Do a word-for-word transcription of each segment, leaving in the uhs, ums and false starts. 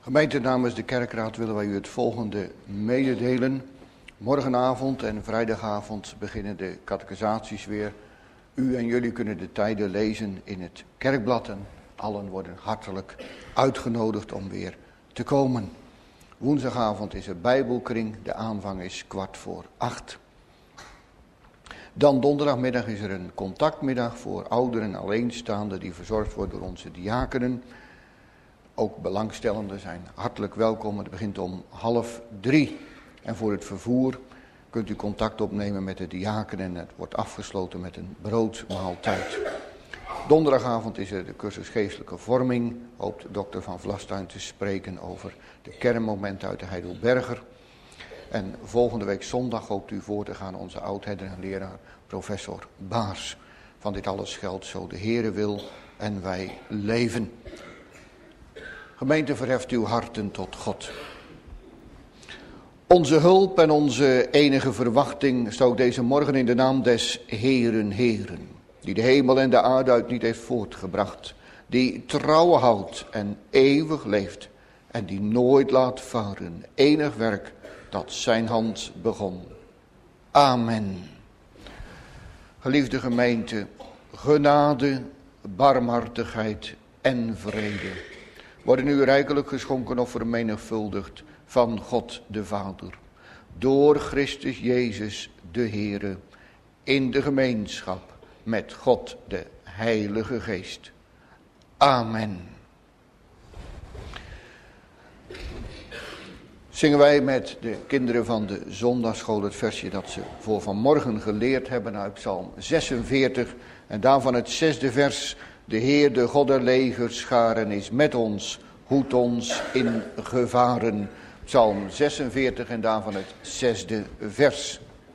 Gemeente, namens de kerkraad willen wij u het volgende mededelen. Morgenavond en vrijdagavond beginnen de catechisaties weer. U en jullie kunnen de tijden lezen in het kerkblad en allen worden hartelijk uitgenodigd om weer te komen. Woensdagavond is er bijbelkring, de aanvang is kwart voor acht. Dan donderdagmiddag is er een contactmiddag voor ouderen en alleenstaanden die verzorgd wordt door onze diakenen. Ook belangstellenden zijn hartelijk welkom. Het begint om half drie. En voor het vervoer kunt u contact opnemen met de diakenen en het wordt afgesloten met een broodmaaltijd. Donderdagavond is er de cursus geestelijke vorming. Hoopt dokter Van Vlastuin te spreken over de kernmomenten uit de Heidelberger. En volgende week zondag hoopt u voor te gaan onze oudherder en leraar professor Baars. Van dit alles geldt zo de Heere wil en wij leven. Gemeente, verheft uw harten tot God. Onze hulp en onze enige verwachting staat ook deze morgen in de naam des Heeren Heeren. Die de hemel en de aarde uit niet heeft voortgebracht. Die trouw houdt en eeuwig leeft. En die nooit laat varen. Enig werk dat zijn hand begon. Amen. Geliefde gemeente, genade, barmhartigheid en vrede worden u rijkelijk geschonken of vermenigvuldigd van God de Vader. Door Christus Jezus de Heere, in de gemeenschap met God de Heilige Geest. Amen. Zingen wij met de kinderen van de zondagschool het versje dat ze voor vanmorgen geleerd hebben uit Psalm zesenveertig. En daarvan het zesde vers. De Heer, de God der legerscharen, is met ons, hoedt ons in gevaren. Psalm zesenveertig en daarvan het zesde vers.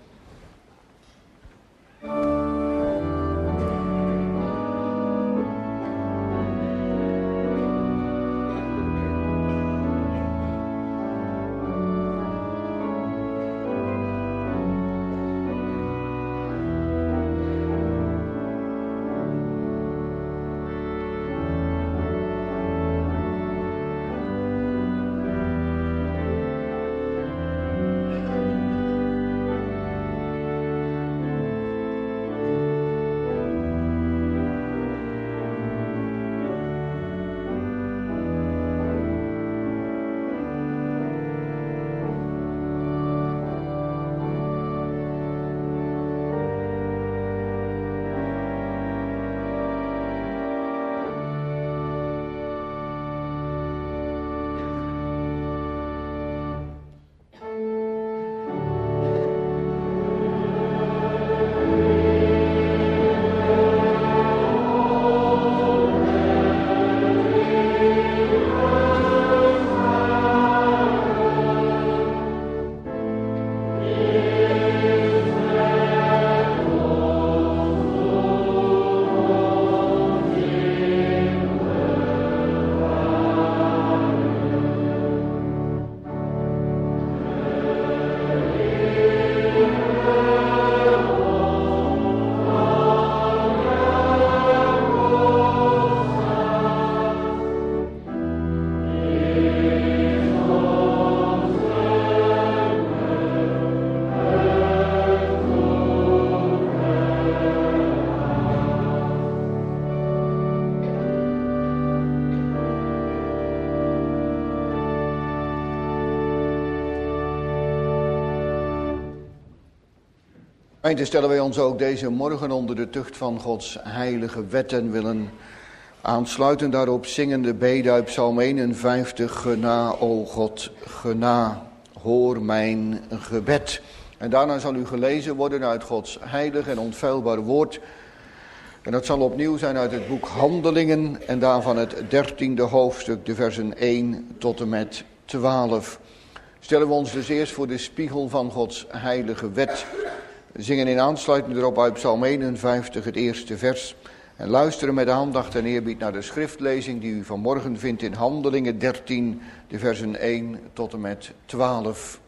Gemeente, stellen wij ons ook deze morgen onder de tucht van Gods heilige wet en willen aansluiten daarop zingende beden uit Psalm eenenvijftig. Gena, o God, gena, hoor mijn gebed. En daarna zal u gelezen worden uit Gods heilig en onfeilbaar woord. En dat zal opnieuw zijn uit het boek Handelingen en daarvan het dertiende hoofdstuk, de versen één tot en met twaalf. Stellen we ons dus eerst voor de spiegel van Gods heilige wet. Zingen in aansluiting erop uit Psalm eenenvijftig het eerste vers. En luisteren met aandacht en eerbied naar de schriftlezing die u vanmorgen vindt in Handelingen dertien, de versen één tot en met twaalf.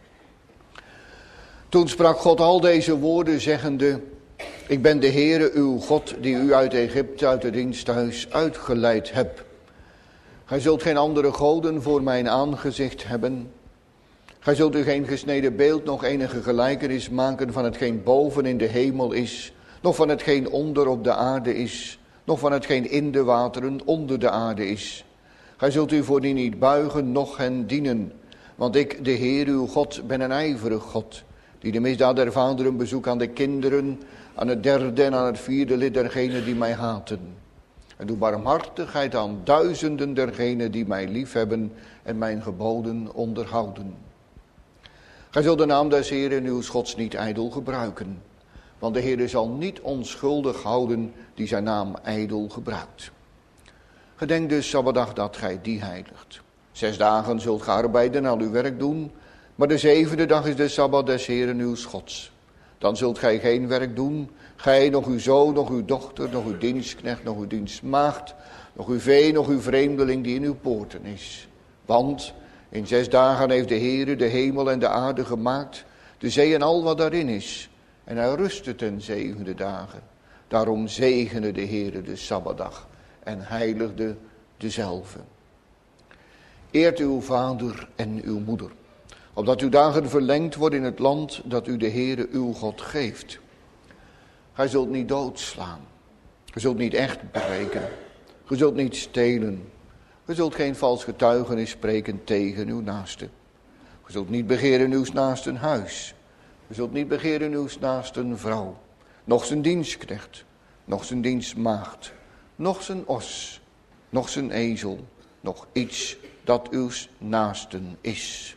Toen sprak God al deze woorden zeggende: Ik ben de Heere uw God die u uit Egypte, uit het diensthuis uitgeleid heb. Gij zult geen andere goden voor mijn aangezicht hebben. Gij zult u geen gesneden beeld, nog enige gelijkenis maken van hetgeen boven in de hemel is, nog van hetgeen onder op de aarde is, nog van hetgeen in de wateren onder de aarde is. Gij zult u voor die niet buigen, noch hen dienen. Want ik, de Heer uw God, ben een ijverig God, die de misdaad der vaderen bezoekt aan de kinderen, aan het derde en aan het vierde lid dergenen die mij haten. En doe barmhartigheid aan duizenden dergenen die mij liefhebben en mijn geboden onderhouden. Gij zult de naam des Heeren uw Gods niet ijdel gebruiken, want de Heer zal niet onschuldig houden die zijn naam ijdel gebruikt. Gedenk dus Sabbatdag dat gij die heiligt. Zes dagen zult gij arbeiden en al uw werk doen, maar de zevende dag is de Sabbat des Heeren uw Gods. Dan zult gij geen werk doen, gij, nog uw zoon, nog uw dochter, nog uw dienstknecht, nog uw dienstmaagd, nog uw vee, nog uw vreemdeling die in uw poorten is. Want in zes dagen heeft de Heere de hemel en de aarde gemaakt, de zee en al wat daarin is. En hij rustte ten zevende dagen. Daarom zegende de Heere de Sabbatdag en heiligde dezelve. Eert uw vader en uw moeder, opdat uw dagen verlengd worden in het land dat u de Heere uw God geeft. Gij zult niet doodslaan, gij zult niet echt berekenen, gij zult niet stelen, gij zult geen vals getuigenis spreken tegen uw naaste. Gij zult niet begeren uw naasten huis, gij zult niet begeren uw naasten vrouw, noch zijn dienstknecht, noch zijn dienstmaagd, noch zijn os, noch zijn ezel, noch iets dat uw naasten is.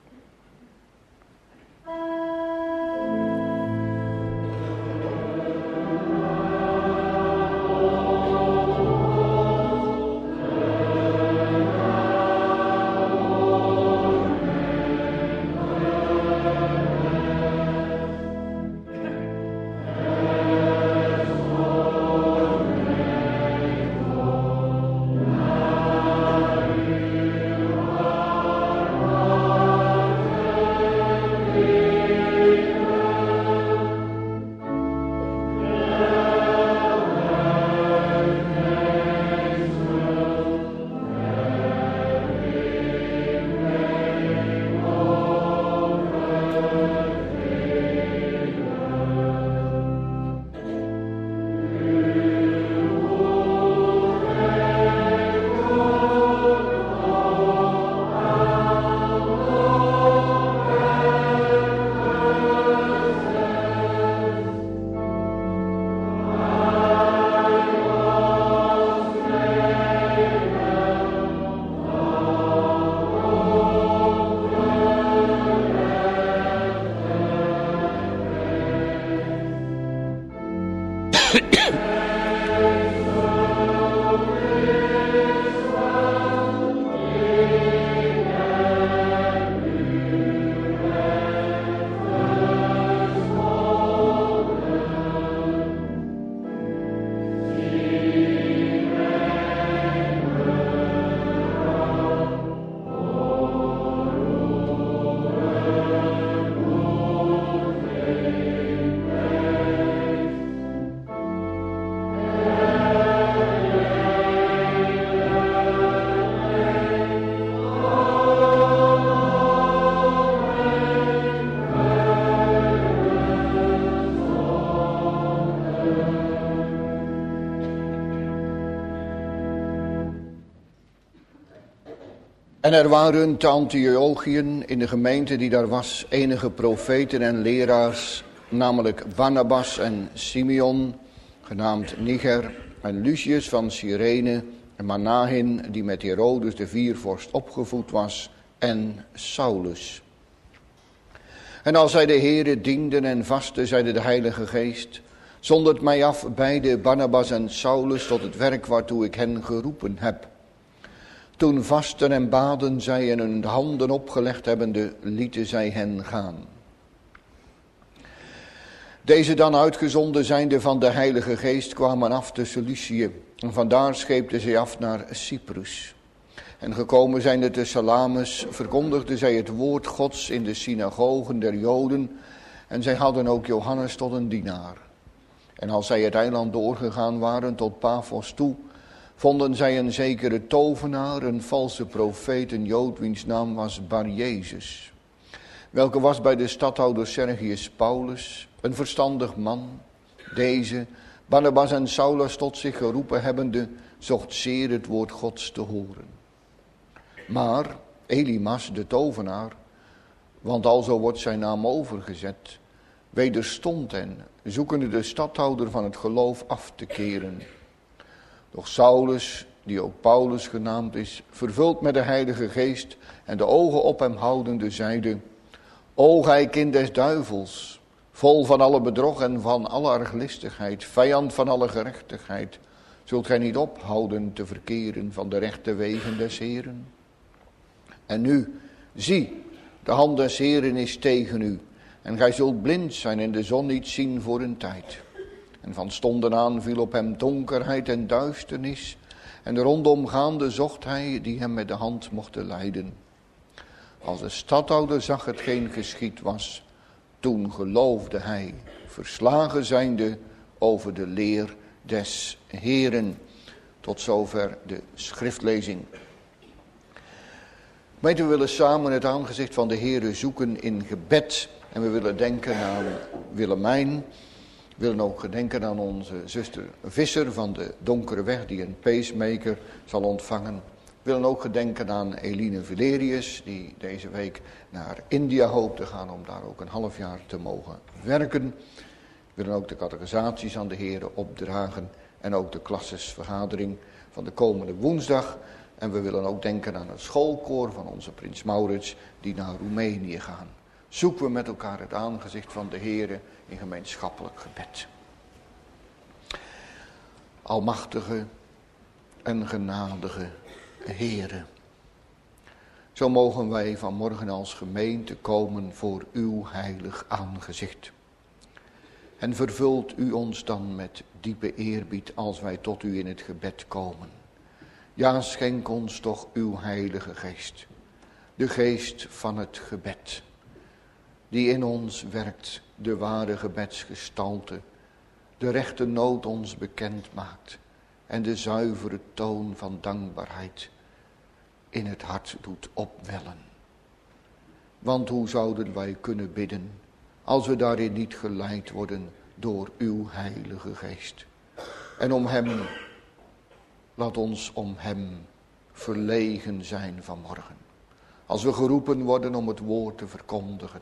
En er waren te Antiochië in de gemeente die daar was enige profeten en leraars, namelijk Barnabas en Simeon, genaamd Niger, en Lucius van Cyrene, en Manahin, die met Herodes de viervorst opgevoed was, en Saulus. En als zij de Heere dienden en vasten, zeide de Heilige Geest, zondert mij af beide Barnabas en Saulus tot het werk waartoe ik hen geroepen heb. Toen vasten en baden zij en hun handen opgelegd hebbende, lieten zij hen gaan. Deze dan uitgezonden zijnde van de Heilige Geest kwamen af te Cilicië. En vandaar scheepten zij af naar Cyprus. En gekomen zijnde te Salamis, verkondigden zij het woord Gods in de synagogen der Joden. En zij hadden ook Johannes tot een dienaar. En als zij het eiland doorgegaan waren tot Paphos toe, vonden zij een zekere tovenaar, een valse profeet, een Jood, wiens naam was Bar-Jezus, welke was bij de stadhouder Sergius Paulus, een verstandig man. Deze, Barnabas en Saulus tot zich geroepen hebbende, zocht zeer het woord Gods te horen. Maar Elimas, de tovenaar, want alzo wordt zijn naam overgezet, wederstond hen, zoekende de stadhouder van het geloof af te keren. Doch Saulus, die ook Paulus genaamd is, vervuld met de Heilige Geest en de ogen op hem houdende, zeide: O gij kind des duivels, vol van alle bedrog en van alle arglistigheid, vijand van alle gerechtigheid, zult gij niet ophouden te verkeren van de rechte wegen des Heeren? En nu, zie, de hand des Heeren is tegen u, en gij zult blind zijn en de zon niet zien voor een tijd. En van stonden aan viel op hem donkerheid en duisternis, en rondomgaande zocht hij die hem met de hand mocht leiden. Als de stadhouder zag hetgeen geschied was, toen geloofde hij, verslagen zijnde over de leer des Heeren. Tot zover de schriftlezing. Gemeente, we willen samen het aangezicht van de Heere zoeken in gebed. En we willen denken aan Willemijn. We willen ook gedenken aan onze zuster Visser van de Donkere Weg, die een pacemaker zal ontvangen. We willen ook gedenken aan Eline Valerius, die deze week naar India hoopt te gaan om daar ook een half jaar te mogen werken. We willen ook de catechisaties aan de Heere opdragen en ook de klassesvergadering van de komende woensdag. En we willen ook denken aan het schoolkoor van onze prins Maurits die naar Roemenië gaan. Zoeken we met elkaar het aangezicht van de Heere in gemeenschappelijk gebed. Almachtige en genadige Heere, zo mogen wij vanmorgen als gemeente komen voor uw heilig aangezicht. En vervult u ons dan met diepe eerbied als wij tot u in het gebed komen. Ja, schenk ons toch uw heilige geest, de geest van het gebed, die in ons werkt, de ware gebedsgestalte, de rechte nood ons bekend maakt en de zuivere toon van dankbaarheid in het hart doet opwellen. Want hoe zouden wij kunnen bidden als we daarin niet geleid worden door uw heilige geest? En om hem, laat ons om hem verlegen zijn vanmorgen, als we geroepen worden om het woord te verkondigen.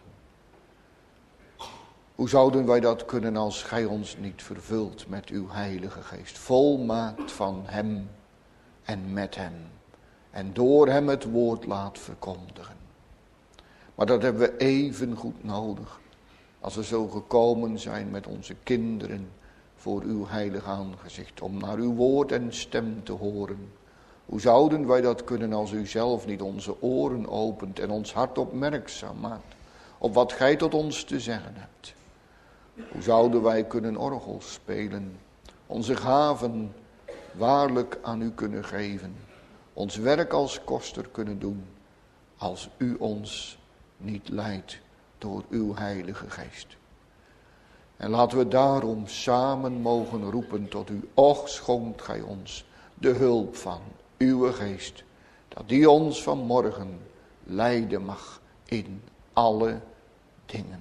Hoe zouden wij dat kunnen als gij ons niet vervult met uw heilige geest, volmaakt van hem en met hem en door hem het woord laat verkondigen. Maar dat hebben we even goed nodig als we zo gekomen zijn met onze kinderen voor uw heilig aangezicht, om naar uw woord en stem te horen. Hoe zouden wij dat kunnen als u zelf niet onze oren opent en ons hart opmerkzaam maakt op wat gij tot ons te zeggen hebt? Hoe zouden wij kunnen orgel spelen, onze gaven waarlijk aan u kunnen geven, ons werk als koster kunnen doen, als u ons niet leidt door uw heilige geest? En laten we daarom samen mogen roepen tot u: och, schonkt gij ons de hulp van uw geest, dat die ons vanmorgen leiden mag in alle dingen.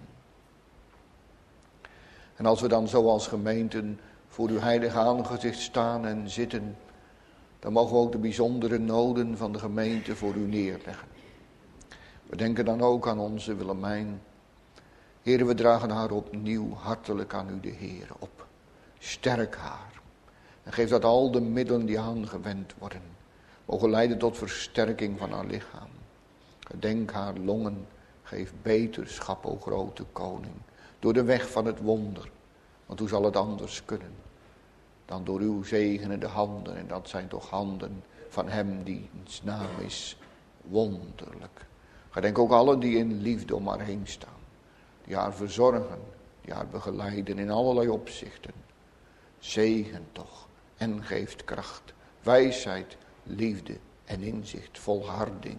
En als we dan zo als gemeenten voor uw heilige aangezicht staan en zitten, dan mogen we ook de bijzondere noden van de gemeente voor u neerleggen. We denken dan ook aan onze Willemijn. Heere, we dragen haar opnieuw hartelijk aan u de Heere op. Sterk haar. En geef dat al de middelen die aangewend worden mogen leiden tot versterking van haar lichaam. Gedenk haar longen. Geef beterschap, o grote koning. Door de weg van het wonder. Want hoe zal het anders kunnen dan door uw zegenende handen. En dat zijn toch handen van hem die diens naam is wonderlijk. Gedenk ook allen die in liefde om haar heen staan. Die haar verzorgen, die haar begeleiden in allerlei opzichten. Zegen toch en geeft kracht, wijsheid, liefde en inzicht, volharding.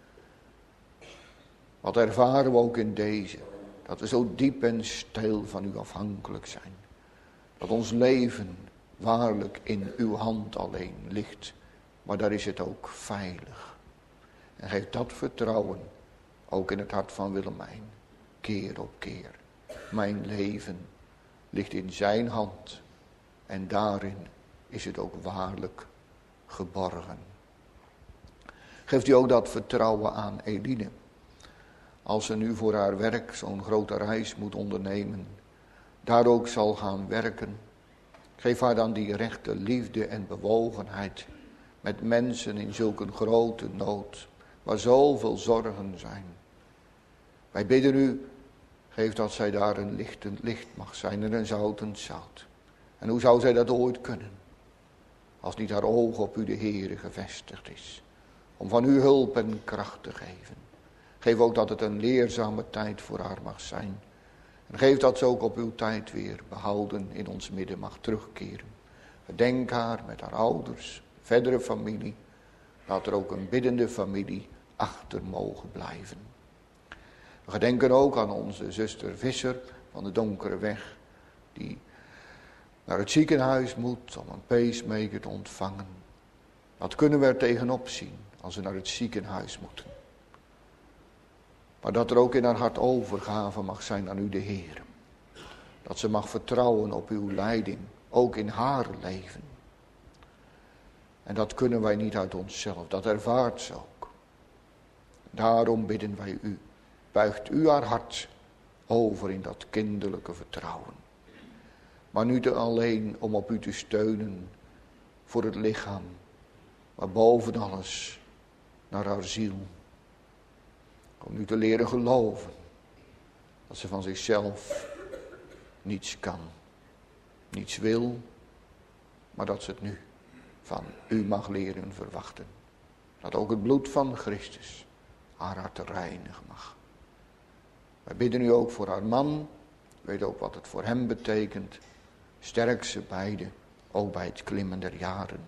Wat ervaren we ook in deze, dat we zo diep en stil van u afhankelijk zijn. Dat ons leven waarlijk in uw hand alleen ligt. Maar daar is het ook veilig. En geef dat vertrouwen ook in het hart van Willemijn. Keer op keer. Mijn leven ligt in zijn hand. En daarin is het ook waarlijk geborgen. Geeft u ook dat vertrouwen aan Eline. Als ze nu voor haar werk zo'n grote reis moet ondernemen. Daar ook zal gaan werken. Geef haar dan die rechte liefde en bewogenheid. Met mensen in zulke grote nood. Waar zoveel zorgen zijn. Wij bidden u. Geef dat zij daar een lichtend licht mag zijn en een zoutend zout. En hoe zou zij dat ooit kunnen? Als niet haar oog op u de Heere gevestigd is. Om van u hulp en kracht te geven. Geef ook dat het een leerzame tijd voor haar mag zijn. En geef dat ze ook op uw tijd weer behouden in ons midden mag terugkeren. Gedenk haar met haar ouders, verdere familie. Laat er ook een biddende familie achter mogen blijven. We gedenken ook aan onze zuster Visser van de Donkere Weg. Die naar het ziekenhuis moet om een pacemaker te ontvangen. Wat kunnen we er tegenop zien als we naar het ziekenhuis moeten? Maar dat er ook in haar hart overgave mag zijn aan u de Heer. Dat ze mag vertrouwen op uw leiding, ook in haar leven. En dat kunnen wij niet uit onszelf, dat ervaart ze ook. Daarom bidden wij u, buigt u haar hart over in dat kinderlijke vertrouwen. Maar niet alleen om op u te steunen voor het lichaam, maar boven alles naar haar ziel. Om nu te leren geloven dat ze van zichzelf niets kan, niets wil, maar dat ze het nu van u mag leren verwachten. Dat ook het bloed van Christus haar hart reinigen mag. Wij bidden u ook voor haar man, weet ook wat het voor hem betekent. Sterk ze beiden, ook bij het klimmen der jaren.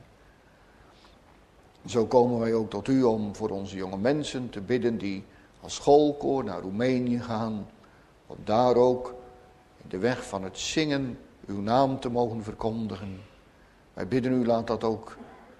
Zo komen wij ook tot u om voor onze jonge mensen te bidden die als schoolkoor naar Roemenië gaan. Om daar ook in de weg van het zingen uw naam te mogen verkondigen. Wij bidden u, laat dat ook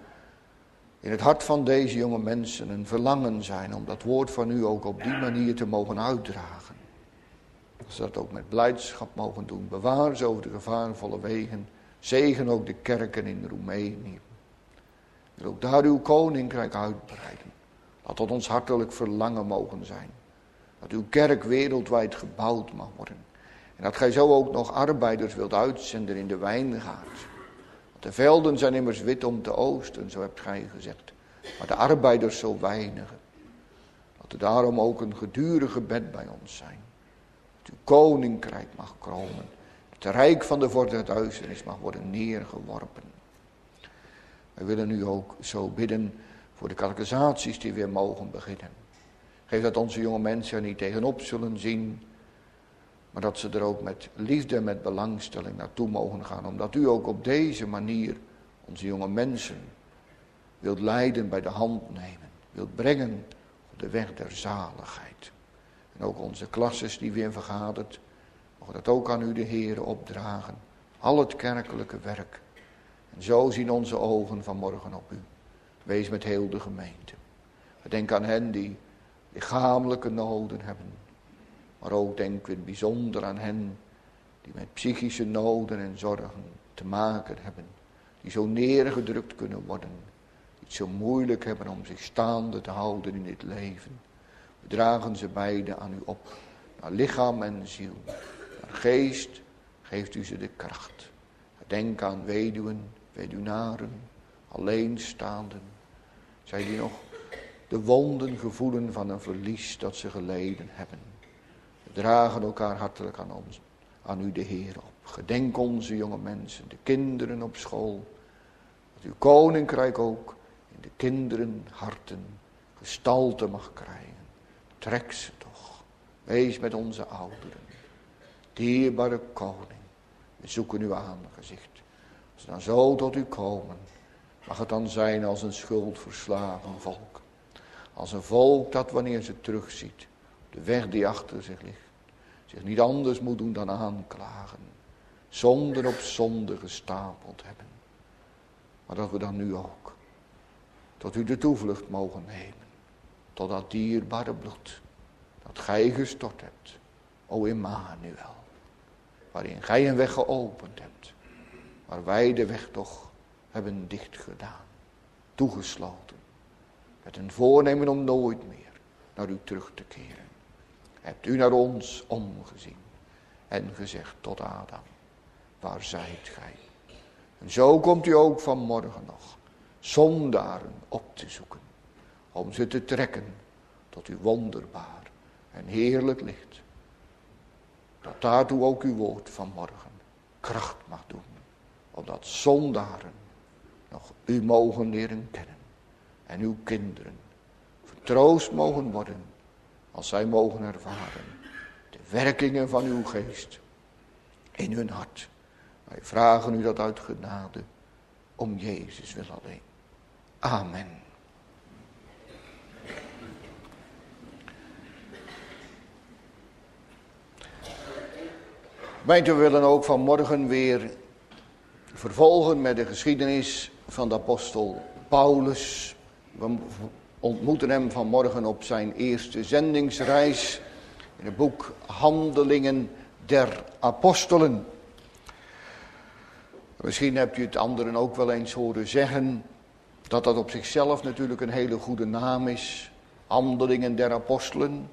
in het hart van deze jonge mensen een verlangen zijn om dat woord van u ook op die manier te mogen uitdragen. Dat ze dat ook met blijdschap mogen doen. Bewaar ze over de gevaarvolle wegen. Zegen ook de kerken in Roemenië. Wil ook daar uw koninkrijk uitbreiden. Laat tot ons hartelijk verlangen mogen zijn. Dat uw kerk wereldwijd gebouwd mag worden. En dat gij zo ook nog arbeiders wilt uitzenden in de wijngaard. Want de velden zijn immers wit om te oosten, zo hebt gij gezegd. Maar de arbeiders zo weinig. Dat er daarom ook een gedurige gebed bij ons zijn. Dat uw koninkrijk mag komen. Het rijk van de vorst der duisternis mag worden neergeworpen. Wij willen u ook zo bidden voor de catechisaties die weer mogen beginnen. Geef dat onze jonge mensen er niet tegenop zullen zien, maar dat ze er ook met liefde en met belangstelling naartoe mogen gaan. Omdat u ook op deze manier onze jonge mensen wilt leiden, bij de hand nemen. Wilt brengen op de weg der zaligheid. En ook onze klasses die weer vergaderd, mogen dat ook aan u de Heere opdragen. Al het kerkelijke werk. En zo zien onze ogen vanmorgen op u. Wees met heel de gemeente. Denk aan hen die lichamelijke noden hebben. Maar ook denk we bijzonder aan hen die met psychische noden en zorgen te maken hebben. Die zo neergedrukt kunnen worden. Die het zo moeilijk hebben om zich staande te houden in dit leven. We dragen ze beide aan u op. Naar lichaam en ziel. Naar geest geeft u ze de kracht. Denk aan weduwen, weduwnaren, alleenstaanden. Zij die nog de wonden gevoelen van een verlies dat ze geleden hebben. We dragen elkaar hartelijk aan ons, aan u de Heer op. Gedenk onze jonge mensen, de kinderen op school. Dat uw koninkrijk ook in de kinderen harten gestalte mag krijgen. Trek ze toch. Wees met onze ouderen. Dierbare koning, we zoeken uw aangezicht. Als we dan zo tot u komen, mag het dan zijn als een schuldverslagen volk. Als een volk dat wanneer ze terugziet, de weg die achter zich ligt, zich niet anders moet doen dan aanklagen. Zonde op zonde gestapeld hebben. Maar dat we dan nu ook tot u de toevlucht mogen nemen. Tot dat dierbare bloed dat gij gestort hebt. O Immanuel. Waarin gij een weg geopend hebt. Waar wij de weg toch hebben dichtgedaan. Toegesloten. Met een voornemen om nooit meer naar u terug te keren. Hebt u naar ons omgezien. En gezegd tot Adam. Waar zijt gij? En zo komt u ook vanmorgen nog. Zondaren op te zoeken. Om ze te trekken tot uw wonderbaar en heerlijk licht. Dat daartoe ook uw woord vanmorgen kracht mag doen. Opdat zondaren nog u mogen leren kennen. En uw kinderen vertroost mogen worden. Als zij mogen ervaren de werkingen van uw geest in hun hart. Wij vragen u dat uit genade om Jezus wil alleen. Amen. Gemeente, we willen ook vanmorgen weer vervolgen met de geschiedenis van de apostel Paulus. We ontmoeten hem vanmorgen op zijn eerste zendingsreis in het boek Handelingen der Apostelen. Misschien hebt u het anderen ook wel eens horen zeggen dat dat op zichzelf natuurlijk een hele goede naam is. Handelingen der Apostelen.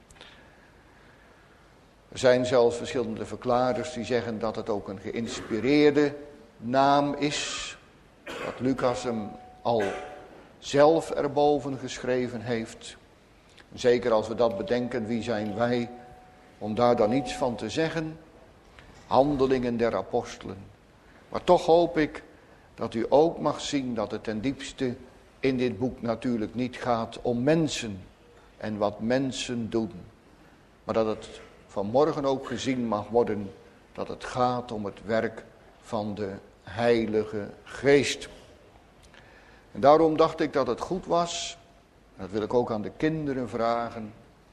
Er zijn zelfs verschillende verklaarders die zeggen dat het ook een geïnspireerde naam is. Dat Lucas hem al zelf erboven geschreven heeft. Zeker als we dat bedenken, wie zijn wij om daar dan iets van te zeggen? Handelingen der Apostelen. Maar toch hoop ik dat u ook mag zien dat het ten diepste in dit boek natuurlijk niet gaat om mensen en wat mensen doen. Maar dat het vanmorgen ook gezien mag worden dat het gaat om het werk van de Heilige Geest. En daarom dacht ik dat het goed was, en dat wil ik ook aan de kinderen vragen,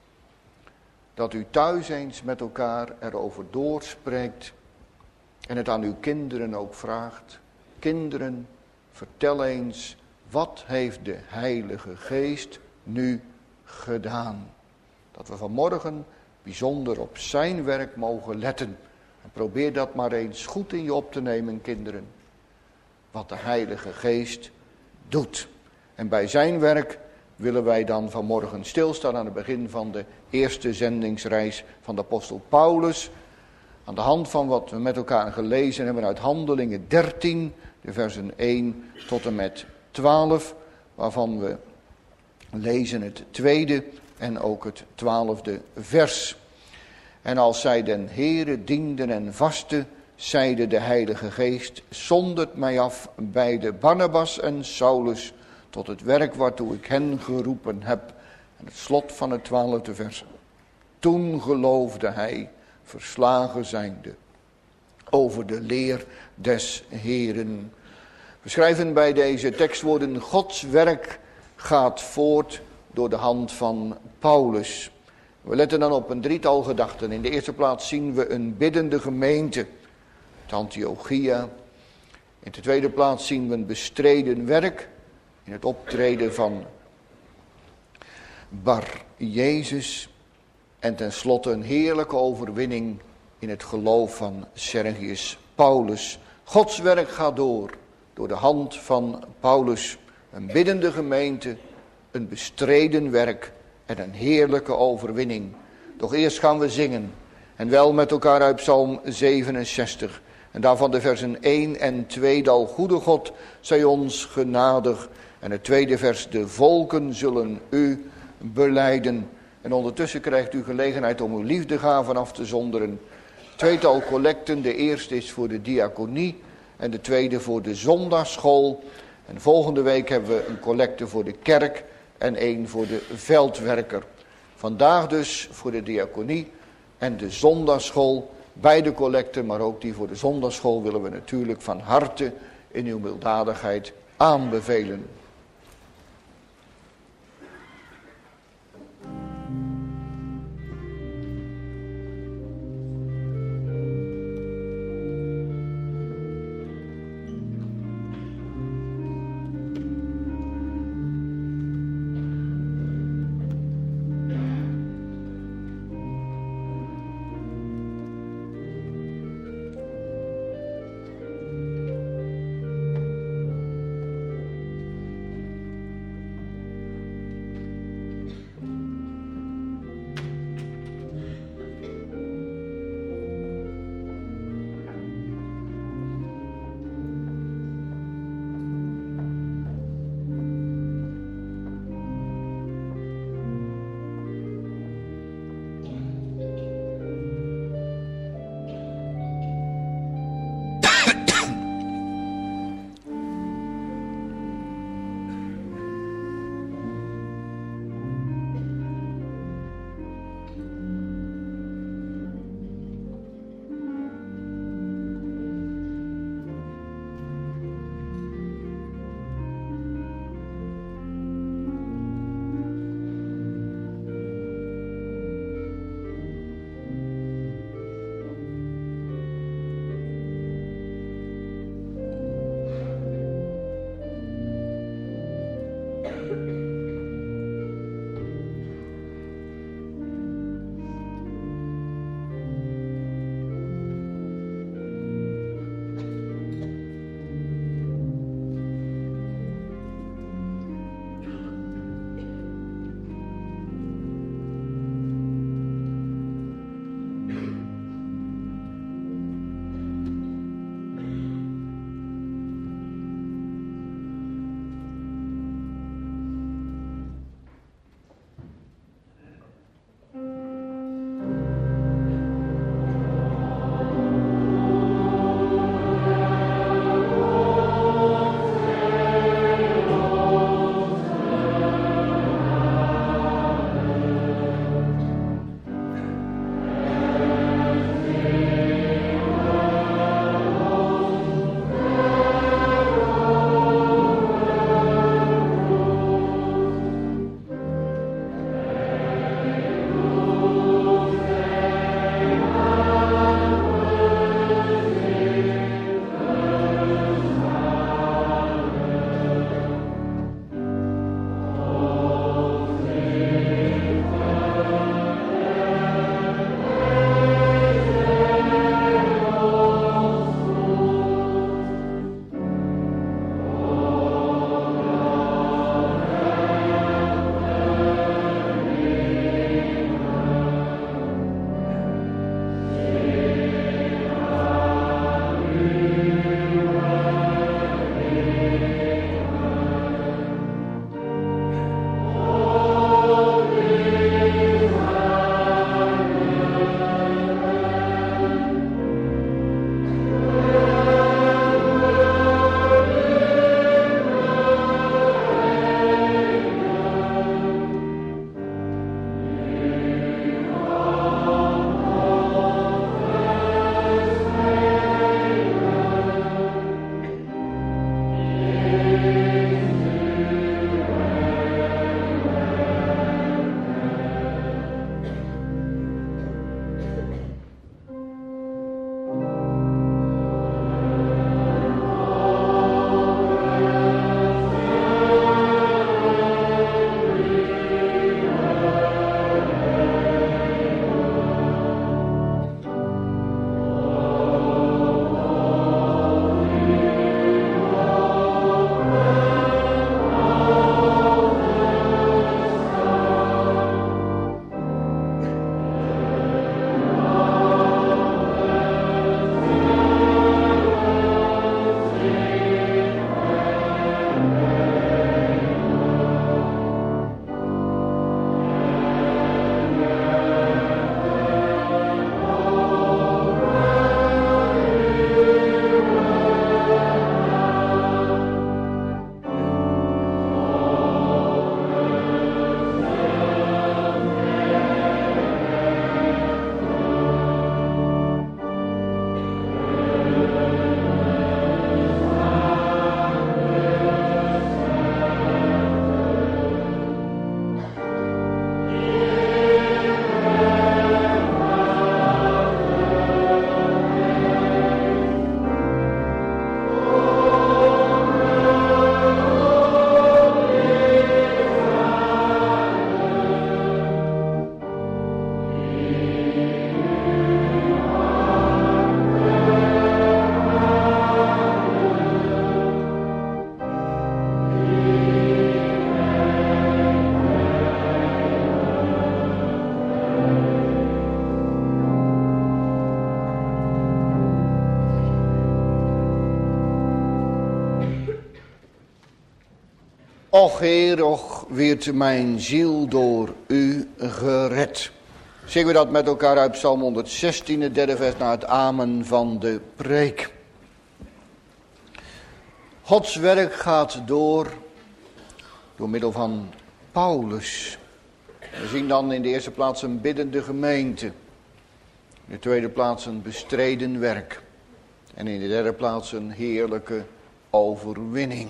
dat u thuis eens met elkaar erover doorspreekt en het aan uw kinderen ook vraagt. Kinderen, vertel eens, wat heeft de Heilige Geest nu gedaan? Dat we vanmorgen bijzonder op zijn werk mogen letten. En probeer dat maar eens goed in je op te nemen, kinderen. Wat de Heilige Geest doet. En bij zijn werk willen wij dan vanmorgen stilstaan aan het begin van de eerste zendingsreis van de apostel Paulus. Aan de hand van wat we met elkaar gelezen hebben uit Handelingen dertien, de versen één tot en met twaalf. Waarvan we lezen het tweede en ook het twaalfde vers. En als zij den Heere dienden en vasten, zeide de Heilige Geest, zondert mij af bij de Barnabas en Saulus tot het werk waartoe ik hen geroepen heb. En het slot van het twaalfde vers. Toen geloofde hij, verslagen zijnde, over de leer des Heeren. We schrijven bij deze tekstwoorden, Gods werk gaat voort door de hand van Paulus. We letten dan op een drietal gedachten. In de eerste plaats zien we een biddende gemeente, het Antiochia. In de tweede plaats zien we een bestreden werk in het optreden van Bar Jezus. En tenslotte een heerlijke overwinning in het geloof van Sergius Paulus. Gods werk gaat door, door de hand van Paulus. Een biddende gemeente, een bestreden werk en een heerlijke overwinning. Doch eerst gaan we zingen. En wel met elkaar uit Psalm zevenenzestig. En daarvan de versen één en twee. Al goede God, zij ons genadig. En het tweede vers, de volken zullen u belijden. En ondertussen krijgt u gelegenheid om uw liefdegaven af te zonderen. Tweetal collecten, de eerste is voor de diaconie en de tweede voor de zondagsschool. En volgende week hebben we een collecte voor de kerk en één voor de veldwerker. Vandaag dus voor de diaconie en de zondagsschool. Beide collecten, maar ook die voor de zondagsschool willen we natuurlijk van harte in uw milddadigheid aanbevelen. Och Heer, och wird mijn ziel door u gered. Zingen we dat met elkaar uit Psalm honderdzestien, het derde vers, naar het amen van de preek. Gods werk gaat door, door middel van Paulus. We zien dan in de eerste plaats een biddende gemeente. In de tweede plaats een bestreden werk. En in de derde plaats een heerlijke overwinning.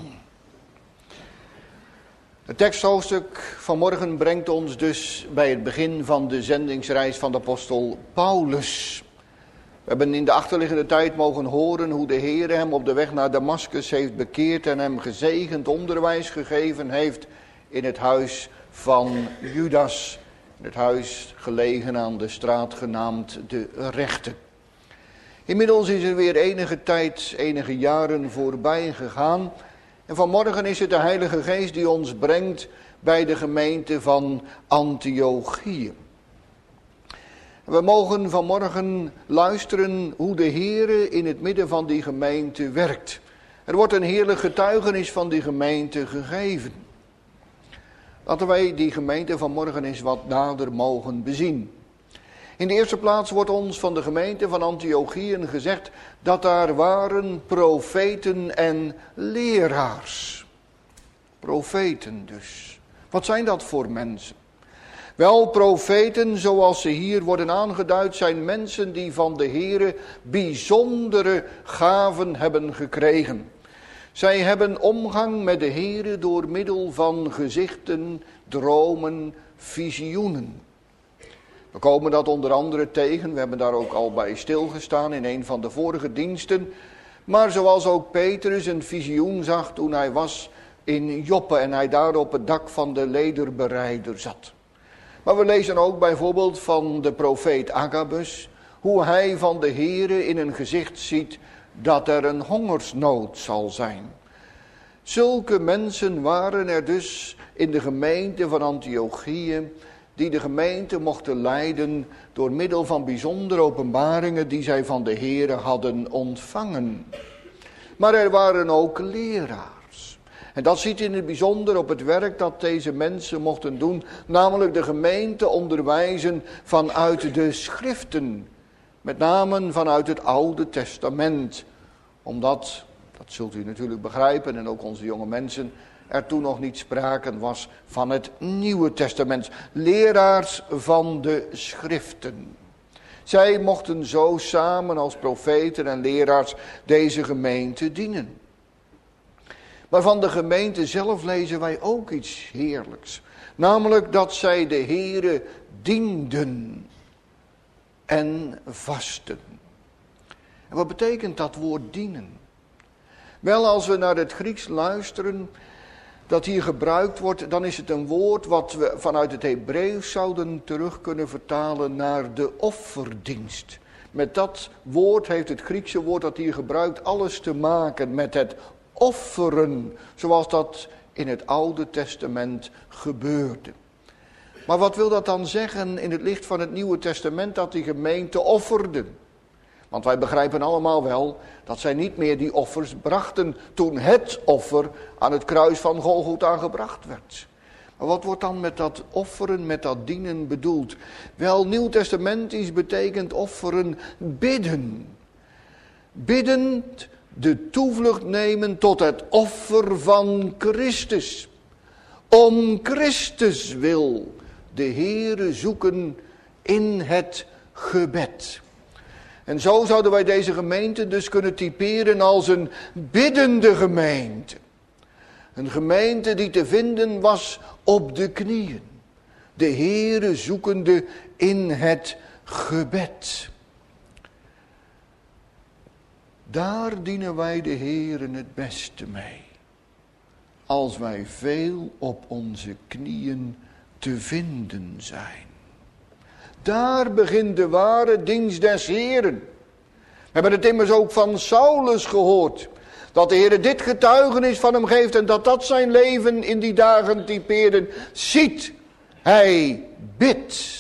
Het teksthoofdstuk van morgen brengt ons dus bij het begin van de zendingsreis van de apostel Paulus. We hebben in de achterliggende tijd mogen horen hoe de Heer hem op de weg naar Damascus heeft bekeerd en hem gezegend onderwijs gegeven heeft in het huis van Judas. In het huis gelegen aan de straat genaamd de Rechte. Inmiddels is er weer enige tijd, enige jaren voorbij gegaan. En vanmorgen is het de Heilige Geest die ons brengt bij de gemeente van Antiochië. We mogen vanmorgen luisteren hoe de Heere in het midden van die gemeente werkt. Er wordt een heerlijk getuigenis van die gemeente gegeven. Laten wij die gemeente vanmorgen eens wat nader mogen bezien. In de eerste plaats wordt ons van de gemeente van Antiochië gezegd dat daar waren profeten en leraars. Profeten dus. Wat zijn dat voor mensen? Wel, profeten, zoals ze hier worden aangeduid, zijn mensen die van de Heere bijzondere gaven hebben gekregen. Zij hebben omgang met de Heere door middel van gezichten, dromen, visioenen. We komen dat onder andere tegen, we hebben daar ook al bij stilgestaan in een van de vorige diensten. Maar zoals ook Petrus een visioen zag toen hij was in Joppe en hij daar op het dak van de lederbereider zat. Maar we lezen ook bijvoorbeeld van de profeet Agabus, hoe hij van de Heere in een gezicht ziet dat er een hongersnood zal zijn. Zulke mensen waren er dus in de gemeente van Antiochië, die de gemeente mochten leiden door middel van bijzondere openbaringen die zij van de Heere hadden ontvangen. Maar er waren ook leraars. En dat ziet in het bijzonder op het werk dat deze mensen mochten doen, namelijk de gemeente onderwijzen vanuit de schriften. Met name vanuit het Oude Testament. Omdat, dat zult u natuurlijk begrijpen en ook onze jonge mensen, er toen nog niet sprake was van het Nieuwe Testament. Leraars van de schriften. Zij mochten zo samen als profeten en leraars deze gemeente dienen. Maar van de gemeente zelf lezen wij ook iets heerlijks. Namelijk dat zij de Heere dienden en vasten. En wat betekent dat woord dienen? Wel, als we naar het Grieks luisteren dat hier gebruikt wordt, dan is het een woord wat we vanuit het Hebreeuws zouden terug kunnen vertalen naar de offerdienst. Met dat woord heeft het Griekse woord dat hier gebruikt alles te maken met het offeren, zoals dat in het Oude Testament gebeurde. Maar wat wil dat dan zeggen in het licht van het Nieuwe Testament dat die gemeente offerde? Want wij begrijpen allemaal wel dat zij niet meer die offers brachten toen het offer aan het kruis van Golgotha gebracht werd. Maar wat wordt dan met dat offeren, met dat dienen bedoeld? Wel, Nieuwtestamentisch betekent offeren bidden. Biddend de toevlucht nemen tot het offer van Christus. Om Christus wil de Heere zoeken in het gebed. En zo zouden wij deze gemeente dus kunnen typeren als een biddende gemeente. Een gemeente die te vinden was op de knieën. De Heere zoekende in het gebed. Daar dienen wij de Heere het beste mee. Als wij veel op onze knieën te vinden zijn. Daar begint de ware dienst des Heeren. We hebben het immers ook van Saulus gehoord. Dat de Heer dit getuigenis van hem geeft en dat dat zijn leven in die dagen typeerde. Ziet, hij bidt.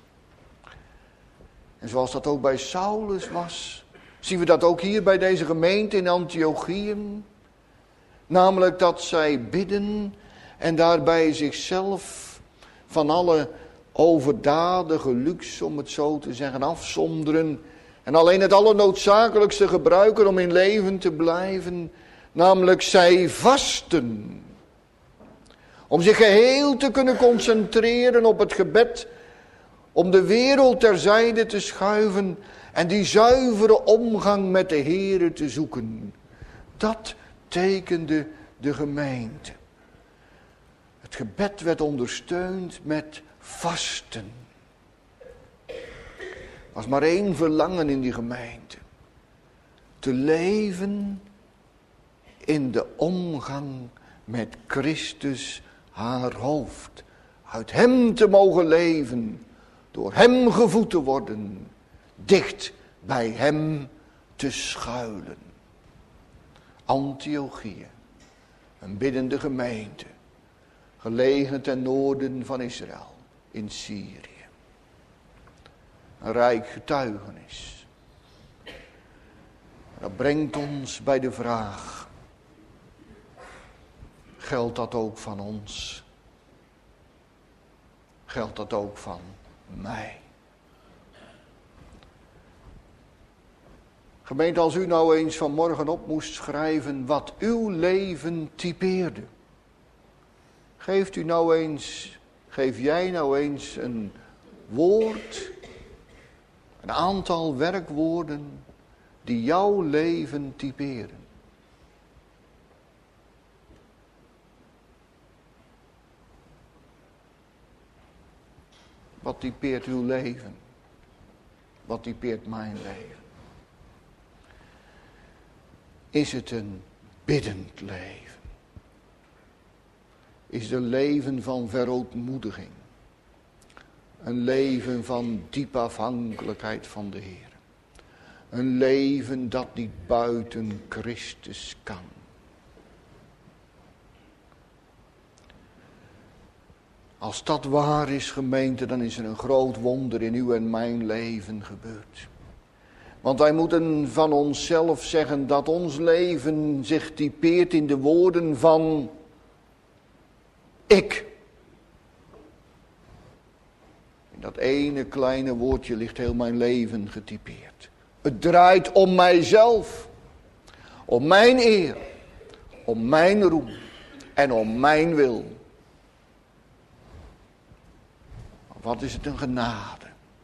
En zoals dat ook bij Saulus was, zien we dat ook hier bij deze gemeente in Antiochië. Namelijk dat zij bidden En daarbij zichzelf van alle overdadige luxe, om het zo te zeggen, afzonderen. En alleen het allernoodzakelijkste gebruiken om in leven te blijven. Namelijk zij vasten. Om zich geheel te kunnen concentreren op het gebed. Om de wereld terzijde te schuiven. En die zuivere omgang met de Here te zoeken. Dat tekende de gemeente. Het gebed werd ondersteund met vasten. Er was maar één verlangen in die gemeente. Te leven in de omgang met Christus haar hoofd. Uit hem te mogen leven. Door hem gevoed te worden. Dicht bij hem te schuilen. Antiochië. Een biddende gemeente. Gelegen ten noorden van Israël. In Syrië. Een rijk getuigenis. Dat brengt ons bij de vraag. Geldt dat ook van ons? Geldt dat ook van mij? Gemeente, als u nou eens vanmorgen op moest schrijven wat uw leven typeerde. Geeft u nou eens, geef jij nou eens een woord, een aantal werkwoorden die jouw leven typeren. Wat typeert uw leven? Wat typeert mijn leven? Is het een biddend leven? Is het een leven van verootmoediging? Een leven van diepe afhankelijkheid van de Heer. Een leven dat niet buiten Christus kan. Als dat waar is, gemeente, dan is er een groot wonder in uw en mijn leven gebeurd. Want wij moeten van onszelf zeggen dat ons leven zich typeert in de woorden van ik. In dat ene kleine woordje ligt heel mijn leven getypeerd. Het draait om mijzelf, om mijn eer, om mijn roem en om mijn wil. Wat is het een genade.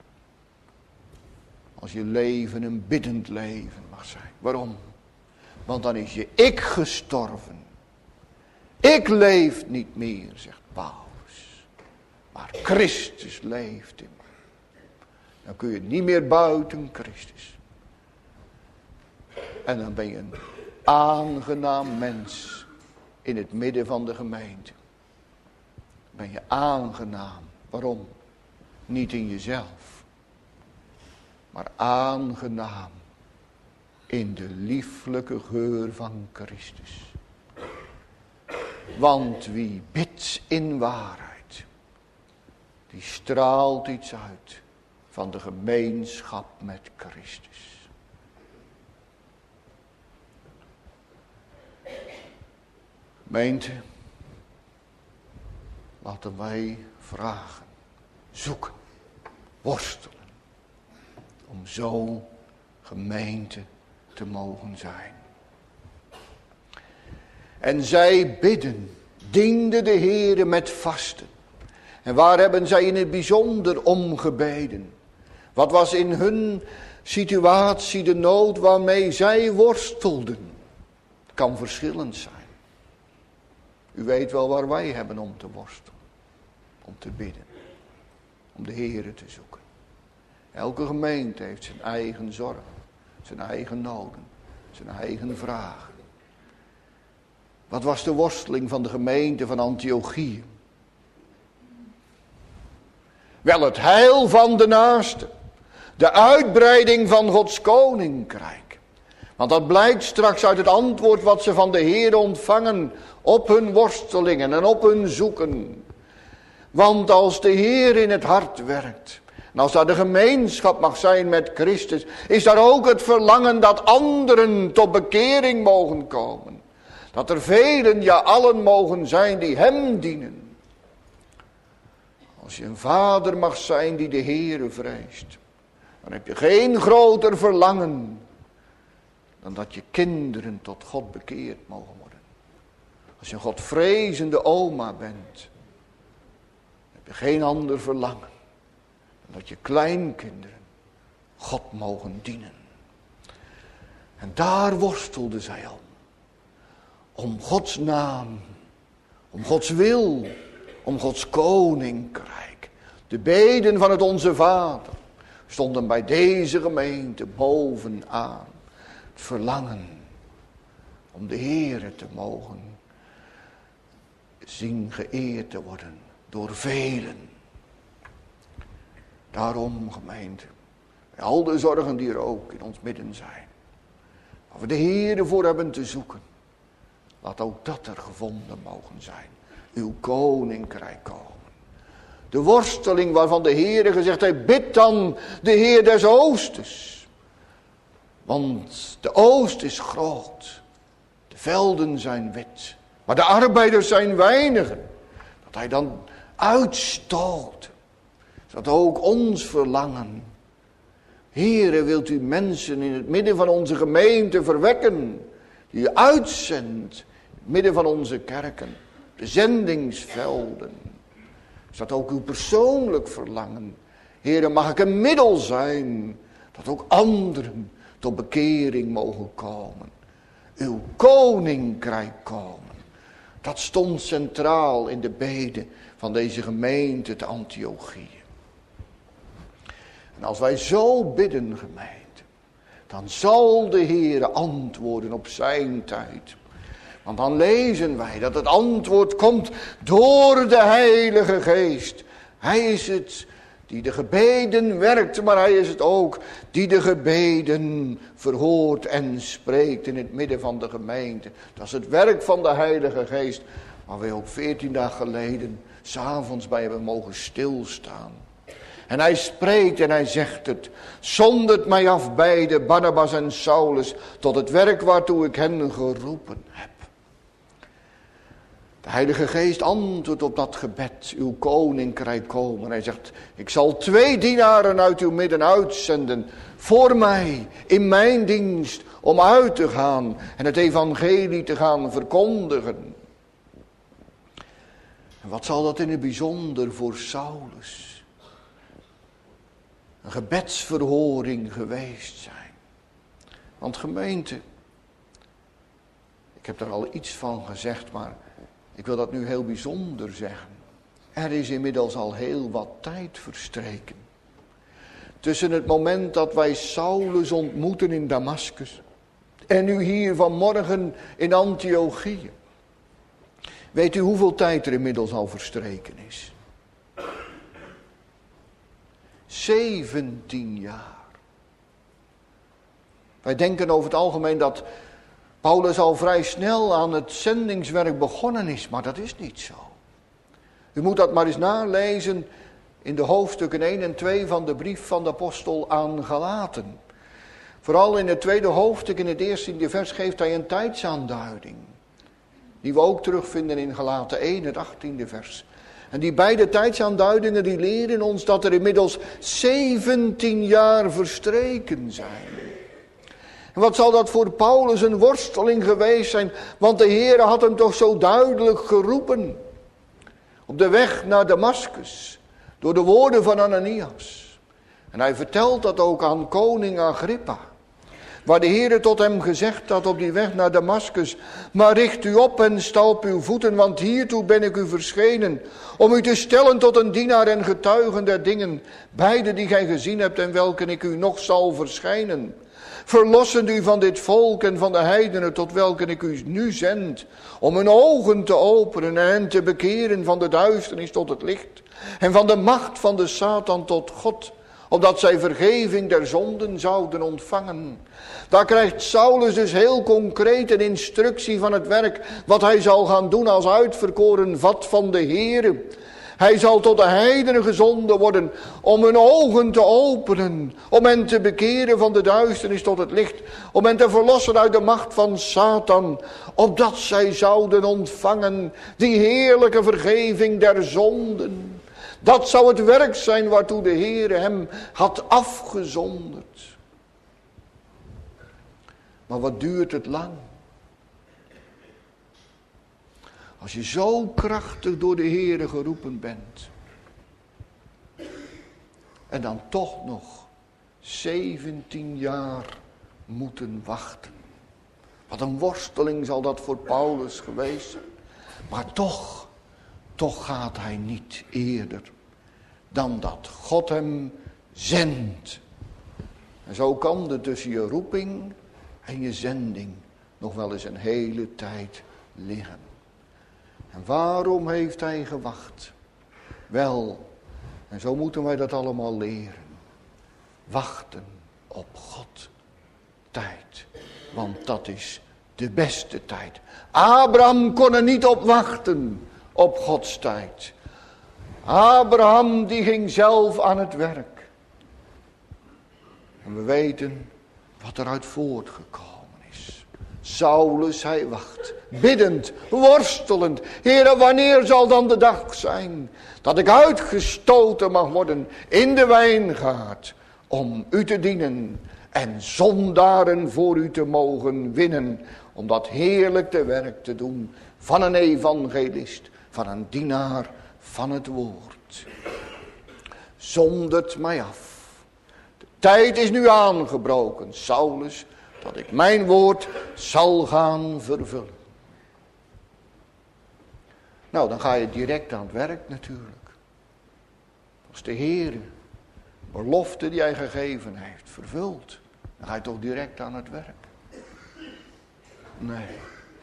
Als je leven een biddend leven mag zijn. Waarom? Want dan is je ik gestorven. Ik leef niet meer, zegt Paulus. Maar Christus leeft in mij. Dan kun je niet meer buiten Christus. En dan ben je een aangenaam mens in het midden van de gemeente. Ben je aangenaam. Waarom? Niet in jezelf. Maar aangenaam in de lieflijke geur van Christus. Want wie bidt in waarheid, die straalt iets uit van de gemeenschap met Christus. Gemeente, laten wij vragen, zoeken, worstelen. Om zo gemeente te mogen zijn. En zij bidden, dienden de Heere met vasten. En waar hebben zij in het bijzonder om gebeden? Wat was in hun situatie de nood waarmee zij worstelden? Het kan verschillend zijn. U weet wel waar wij hebben om te worstelen. Om te bidden. Om de Heere te zoeken. Elke gemeente heeft zijn eigen zorg, zijn eigen noden, zijn eigen vragen. Wat was de worsteling van de gemeente van Antiochië? Wel het heil van de naaste, de uitbreiding van Gods koninkrijk. Want dat blijkt straks uit het antwoord wat ze van de Heer ontvangen op hun worstelingen en op hun zoeken. Want als de Heer in het hart werkt, en als daar de gemeenschap mag zijn met Christus, is daar ook het verlangen dat anderen tot bekering mogen komen. Dat er velen, ja allen mogen zijn die hem dienen. Als je een vader mag zijn die de Heere vreest, dan heb je geen groter verlangen dan dat je kinderen tot God bekeerd mogen worden. Als je een Godvrezende oma bent, dan heb je geen ander verlangen dan dat je kleinkinderen God mogen dienen. En daar worstelde zij om. Om Gods naam, om Gods wil, om Gods koninkrijk. De beden van het Onze Vader stonden bij deze gemeente bovenaan. Het verlangen om de Heere te mogen zien geëerd te worden door velen. Daarom, gemeente, bij al de zorgen die er ook in ons midden zijn, waar we de Heere voor hebben te zoeken, laat ook dat er gevonden mogen zijn. Uw koninkrijk komen. De worsteling waarvan de Heere gezegd heeft, bid dan de Heer des Oostens. Want de oost is groot. De velden zijn wit. Maar de arbeiders zijn weinigen. Dat hij dan uitstoot. Zodat ook ons verlangen. Heere, wilt u mensen in het midden van onze gemeente verwekken. Die u uitzendt. In het midden van onze kerken. De zendingsvelden. Zodat ook uw persoonlijk verlangen. Heere, mag ik een middel zijn. Dat ook anderen tot bekering mogen komen. Uw koninkrijk komen. Dat stond centraal in de beden van deze gemeente te Antiochië. En als wij zo bidden, gemeente, dan zal de Heere antwoorden op zijn tijd. Want dan lezen wij dat het antwoord komt door de Heilige Geest. Hij is het die de gebeden werkt, maar hij is het ook die de gebeden verhoort en spreekt in het midden van de gemeente. Dat is het werk van de Heilige Geest, waar wij ook veertien dagen geleden 's avonds bij hebben mogen stilstaan. En hij spreekt en hij zegt het. Zondert mij af beide, Barnabas en Saulus, tot het werk waartoe ik hen geroepen heb. De Heilige Geest antwoordt op dat gebed, uw koninkrijk komen. Hij zegt, ik zal twee dienaren uit uw midden uitzenden, voor mij, in mijn dienst, om uit te gaan en het evangelie te gaan verkondigen. En wat zal dat in het bijzonder voor Saulus een gebedsverhoring geweest zijn. Want gemeente, ik heb daar al iets van gezegd, maar ik wil dat nu heel bijzonder zeggen. Er is inmiddels al heel wat tijd verstreken. Tussen het moment dat wij Saulus ontmoeten in Damascus en nu hier vanmorgen in Antiochië. Weet u hoeveel tijd er inmiddels al verstreken is? zeventien jaar. Wij denken over het algemeen dat Paulus al vrij snel aan het zendingswerk begonnen is, maar dat is niet zo. U moet dat maar eens nalezen in de hoofdstukken één en twee van de brief van de apostel aan Galaten. Vooral in het tweede hoofdstuk, in het eerste vers, geeft hij een tijdsaanduiding. Die we ook terugvinden in Galaten één, het achttiende vers. En die beide tijdsaanduidingen die leren ons dat er inmiddels zeventien jaar verstreken zijn. En wat zal dat voor Paulus een worsteling geweest zijn, want de Heer had hem toch zo duidelijk geroepen. Op de weg naar Damascus, door de woorden van Ananias. En hij vertelt dat ook aan koning Agrippa. Waar de Heer tot hem gezegd had op die weg naar Damascus. Maar richt u op en sta op uw voeten, want hiertoe ben ik u verschenen. Om u te stellen tot een dienaar en getuigen der dingen. Beide die gij gezien hebt en welke ik u nog zal verschijnen. Verlossend u van dit volk en van de heidenen tot welke ik u nu zend. Om hun ogen te openen en hen te bekeren van de duisternis tot het licht. En van de macht van de Satan tot God. Opdat zij vergeving der zonden zouden ontvangen. Daar krijgt Saulus dus heel concreet een instructie van het werk wat hij zal gaan doen als uitverkoren vat van de Heere. Hij zal tot de heidenen gezonden worden om hun ogen te openen. Om hen te bekeren van de duisternis tot het licht. Om hen te verlossen uit de macht van Satan. Opdat zij zouden ontvangen die heerlijke vergeving der zonden. Dat zou het werk zijn waartoe de Heere hem had afgezonderd. Maar wat duurt het lang? Als je zo krachtig door de Heere geroepen bent. En dan toch nog zeventien jaar moeten wachten. Wat een worsteling zal dat voor Paulus geweest zijn. Maar toch, toch gaat hij niet eerder dan dat God hem zendt. En zo kan er tussen je roeping en je zending nog wel eens een hele tijd liggen. En waarom heeft hij gewacht? Wel, en zo moeten wij dat allemaal leren. Wachten op God. Tijd. Want dat is de beste tijd. Abraham kon er niet op wachten. Op Gods tijd. Abraham die ging zelf aan het werk. En we weten wat eruit voortgekomen is. Saulus, hij wacht. Biddend, worstelend. Heere, wanneer zal dan de dag zijn dat ik uitgestoten mag worden in de wijngaard om u te dienen en zondaren voor u te mogen winnen, om dat heerlijke werk te doen van een evangelist, van een dienaar van het woord. Zondert mij af. De tijd is nu aangebroken, Saulus, dat ik mijn woord zal gaan vervullen. Nou, dan ga je direct aan het werk natuurlijk. Als de Heer belofte die hij gegeven heeft vervult, dan ga je toch direct aan het werk. Nee.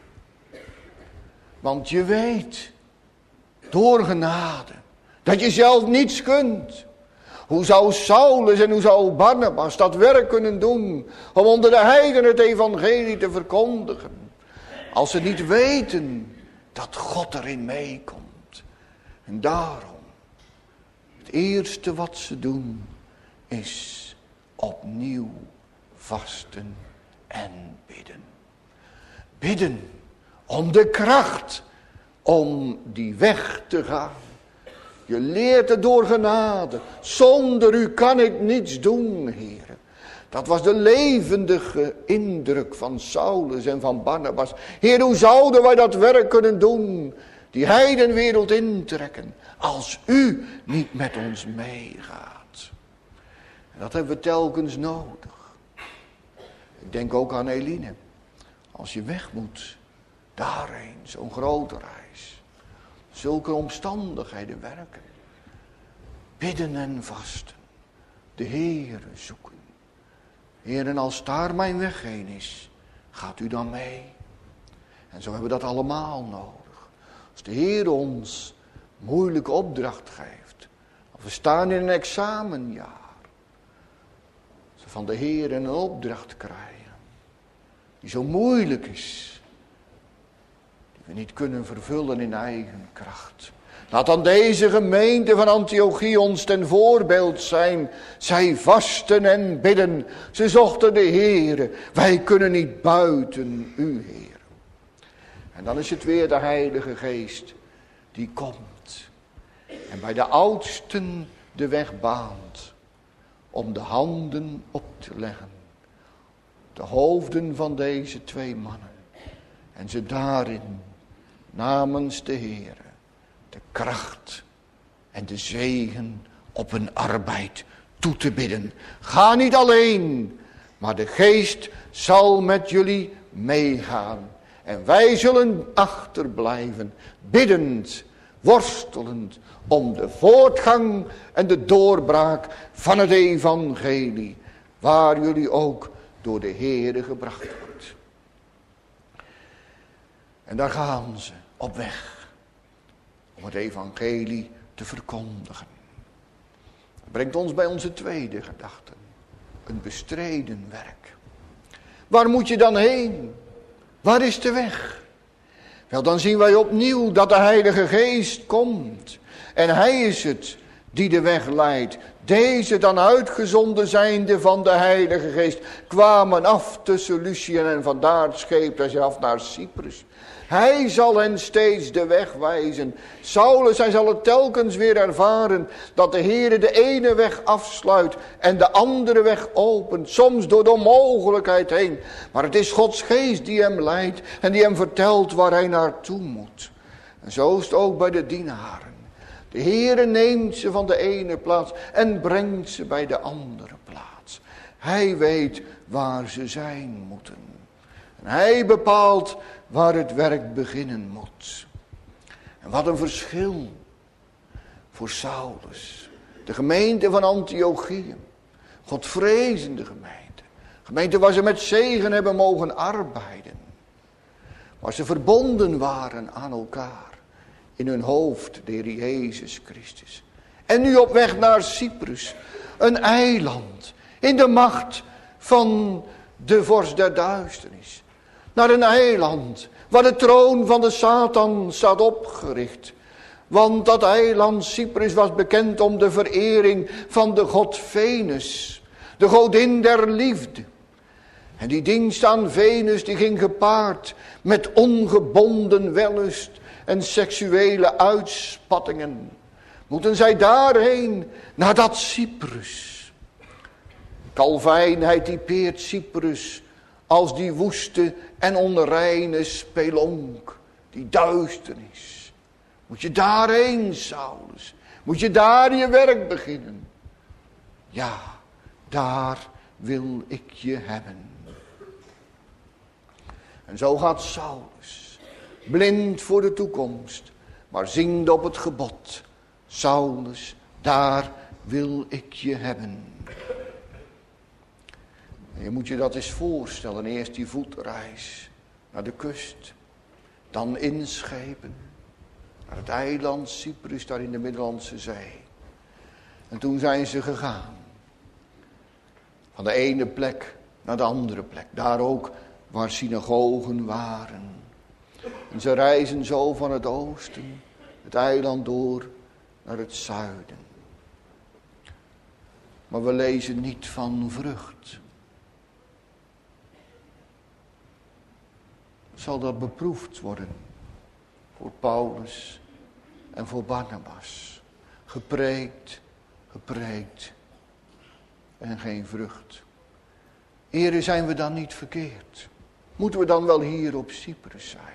Want je weet, door genade, dat je zelf niets kunt. Hoe zou Saulus en hoe zou Barnabas dat werk kunnen doen om onder de heidenen het evangelie te verkondigen, als ze niet weten dat God erin meekomt. En daarom, het eerste wat ze doen is opnieuw vasten en bidden. Bidden om de kracht om die weg te gaan. Je leert het door genade. Zonder u kan ik niets doen, heren. Dat was de levendige indruk van Saulus en van Barnabas. Heer, hoe zouden wij dat werk kunnen doen? Die heidenwereld intrekken. Als u niet met ons meegaat. En dat hebben we telkens nodig. Ik denk ook aan Eline. Als je weg moet. Daarheen, zo'n grote reis. Zulke omstandigheden werken. Bidden en vasten. De Heere zoeken. Heer, en als daar mijn weg heen is, gaat u dan mee? En zo hebben we dat allemaal nodig. Als de Heer ons moeilijke opdracht geeft. Of we staan in een examenjaar. Als we van de Heer een opdracht krijgen. Die zo moeilijk is. Die we niet kunnen vervullen in eigen kracht. Laat dan deze gemeente van Antiochie ons ten voorbeeld zijn. Zij vasten en bidden. Ze zochten de Heere. Wij kunnen niet buiten u, Heer. En dan is het weer de Heilige Geest die komt. En bij de oudsten de weg baant. Om de handen op te leggen. De hoofden van deze twee mannen. En ze daarin namens de Heere. De kracht en de zegen op hun arbeid toe te bidden. Ga niet alleen, maar de Geest zal met jullie meegaan. En wij zullen achterblijven, biddend, worstelend, om de voortgang en de doorbraak van het evangelie, waar jullie ook door de Heere gebracht wordt. En daar gaan ze op weg. Om het evangelie te verkondigen. Dat brengt ons bij onze tweede gedachte. Een bestreden werk. Waar moet je dan heen? Waar is de weg? Wel, dan zien wij opnieuw dat de Heilige Geest komt. En hij is het die de weg leidt. Deze dan uitgezonden zijnde van de Heilige Geest kwamen af tussen Lucien en vandaar scheep hij zich af naar Cyprus. Hij zal hen steeds de weg wijzen. Saulus, hij zal het telkens weer ervaren dat de Heere de ene weg afsluit en de andere weg opent. Soms door de onmogelijkheid heen. Maar het is Gods Geest die hem leidt en die hem vertelt waar hij naartoe moet. En zo is het ook bij de dienaren. De Heere neemt ze van de ene plaats en brengt ze bij de andere plaats. Hij weet waar ze zijn moeten. En hij bepaalt waar het werk beginnen moet. En wat een verschil voor Saulus. De gemeente van Antiochium. Godvrezende gemeente. Gemeente waar ze met zegen hebben mogen arbeiden. Waar ze verbonden waren aan elkaar. In hun hoofd, de Heer Jezus Christus. En nu op weg naar Cyprus. Een eiland. In de macht van de vorst der duisternis. Naar een eiland waar de troon van de Satan staat opgericht. Want dat eiland Cyprus was bekend om de verering van de god Venus. De godin der liefde. En die dienst aan Venus die ging gepaard met ongebonden wellust en seksuele uitspattingen. Moeten zij daarheen, naar dat Cyprus. Calvijn, hij typeert Cyprus als die woeste en onreine spelonk, die duisternis. Moet je daarheen, Saulus? Moet je daar je werk beginnen? Ja, daar wil ik je hebben. En zo gaat Saulus, blind voor de toekomst, maar ziende op het gebod. Saulus, daar wil ik je hebben. En je moet je dat eens voorstellen. Eerst die voetreis naar de kust. Dan inschepen naar het eiland Cyprus, daar in de Middellandse Zee. En toen zijn ze gegaan. Van de ene plek naar de andere plek. Daar ook waar synagogen waren. En ze reizen zo van het oosten, het eiland door, naar het zuiden. Maar we lezen niet van vrucht. Zal dat beproefd worden voor Paulus en voor Barnabas. Gepreekt, gepreekt en geen vrucht. Ere, zijn we dan niet verkeerd? Moeten we dan wel hier op Cyprus zijn?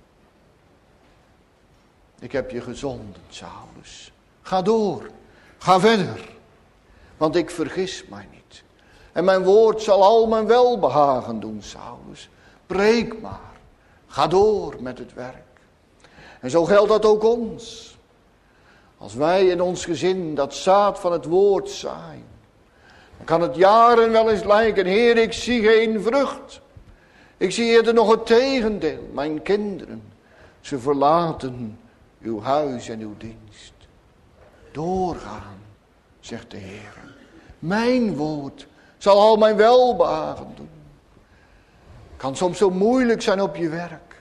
Ik heb je gezonden, Saulus. Ga door, ga verder, want ik vergis mij niet. En mijn woord zal al mijn welbehagen doen, Saulus. Preek maar. Ga door met het werk. En zo geldt dat ook ons. Als wij in ons gezin dat zaad van het woord zaaien. Dan kan het jaren wel eens lijken. Heer, ik zie geen vrucht. Ik zie eerder nog het tegendeel. Mijn kinderen, ze verlaten uw huis en uw dienst. Doorgaan, zegt de Heer. Mijn woord zal al mijn welbehagen doen. Kan soms zo moeilijk zijn op je werk.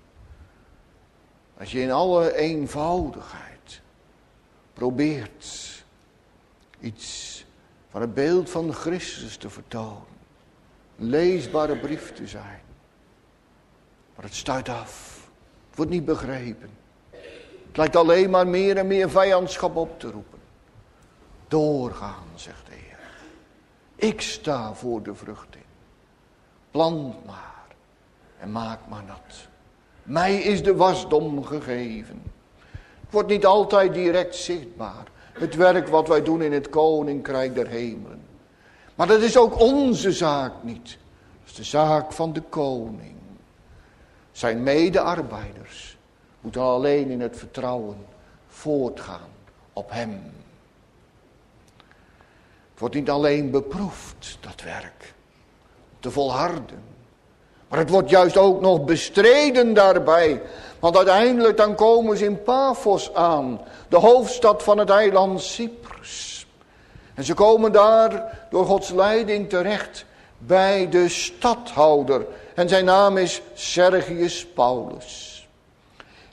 Als je in alle eenvoudigheid probeert iets van het beeld van Christus te vertonen. Een leesbare brief te zijn. Maar het stuit af. Het wordt niet begrepen. Het lijkt alleen maar meer en meer vijandschap op te roepen. Doorgaan, zegt de Heer. Ik sta voor de vrucht in. Plant maar en maak maar nat. Mij is de wasdom gegeven. Het wordt niet altijd direct zichtbaar. Het werk wat wij doen in het koninkrijk der hemelen. Maar dat is ook onze zaak niet. Dat is de zaak van de koning. Zijn medearbeiders moeten alleen in het vertrouwen voortgaan op hem. Het wordt niet alleen beproefd, dat werk. Te volharden. Maar het wordt juist ook nog bestreden daarbij. Want uiteindelijk dan komen ze in Paphos aan. De hoofdstad van het eiland Cyprus. En ze komen daar door Gods leiding terecht bij de stadhouder. En zijn naam is Sergius Paulus.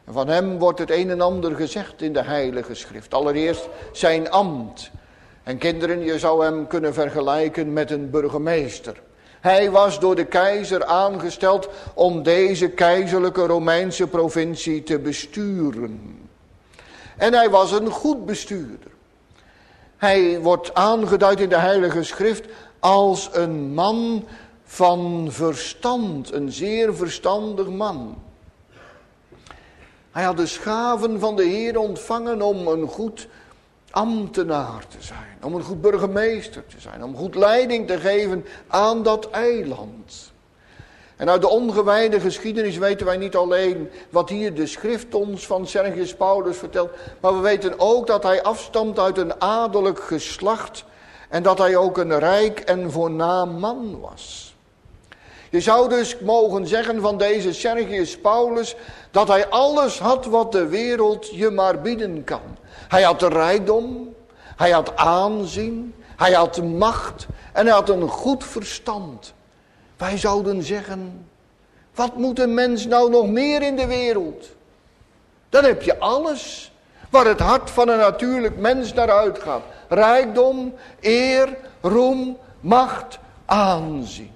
En van hem wordt het een en ander gezegd in de Heilige Schrift. Allereerst zijn ambt. En kinderen, je zou hem kunnen vergelijken met een burgemeester. Hij was door de keizer aangesteld om deze keizerlijke Romeinse provincie te besturen. En hij was een goed bestuurder. Hij wordt aangeduid in de Heilige Schrift als een man van verstand, een zeer verstandig man. Hij had de gaven van de Heer ontvangen om een goed ambtenaar te zijn, om een goed burgemeester te zijn, om goed leiding te geven aan dat eiland. En uit de ongewijde geschiedenis weten wij niet alleen wat hier de schrift ons van Sergius Paulus vertelt, maar we weten ook dat hij afstamt uit een adellijk geslacht en dat hij ook een rijk en voornaam man was. Je zou dus mogen zeggen van deze Sergius Paulus dat hij alles had wat de wereld je maar bieden kan. Hij had de rijkdom, hij had aanzien, hij had macht en hij had een goed verstand. Wij zouden zeggen, wat moet een mens nou nog meer in de wereld? Dan heb je alles waar het hart van een natuurlijk mens naar uitgaat. Rijkdom, eer, roem, macht, aanzien.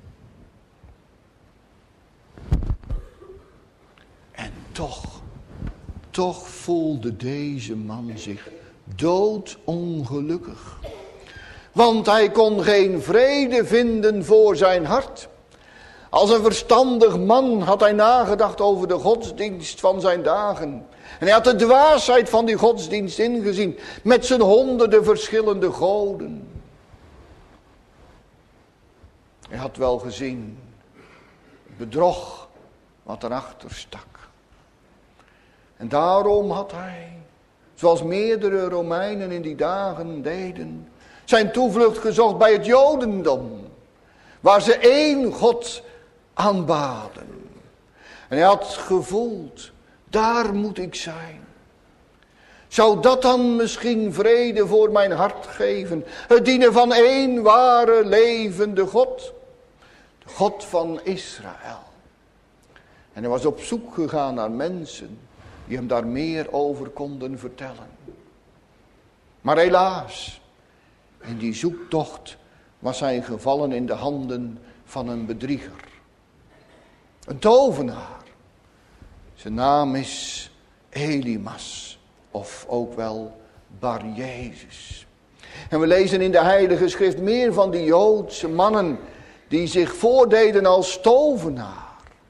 En toch, toch voelde deze man zich doodongelukkig. Want hij kon geen vrede vinden voor zijn hart. Als een verstandig man had hij nagedacht over de godsdienst van zijn dagen. En hij had de dwaasheid van die godsdienst ingezien. Met zijn honderden verschillende goden. Hij had wel gezien het bedrog wat erachter stak. En daarom had hij, zoals meerdere Romeinen in die dagen deden, zijn toevlucht gezocht bij het Jodendom, waar ze één God aanbaden. En hij had gevoeld, daar moet ik zijn. Zou dat dan misschien vrede voor mijn hart geven? Het dienen van één ware levende God, de God van Israël. En hij was op zoek gegaan naar mensen die hem daar meer over konden vertellen. Maar helaas, in die zoektocht was hij gevallen in de handen van een bedrieger. Een tovenaar. Zijn naam is Elimas, of ook wel Bar Jezus. En we lezen in de Heilige Schrift meer van die Joodse mannen die zich voordeden als tovenaar.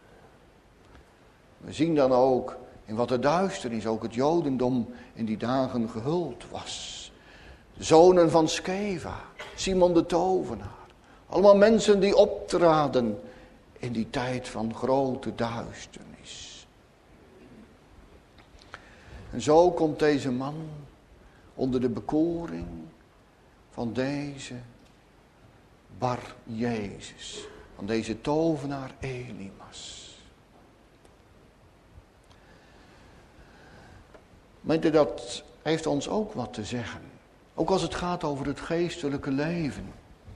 We zien dan ook in wat de duisternis, ook het Jodendom in die dagen gehuld was. De zonen van Skeva, Simon de tovenaar. Allemaal mensen die optraden in die tijd van grote duisternis. En zo komt deze man onder de bekoring van deze Bar Jezus. Van deze tovenaar Elimas. Meent u, dat heeft ons ook wat te zeggen. Ook als het gaat over het geestelijke leven.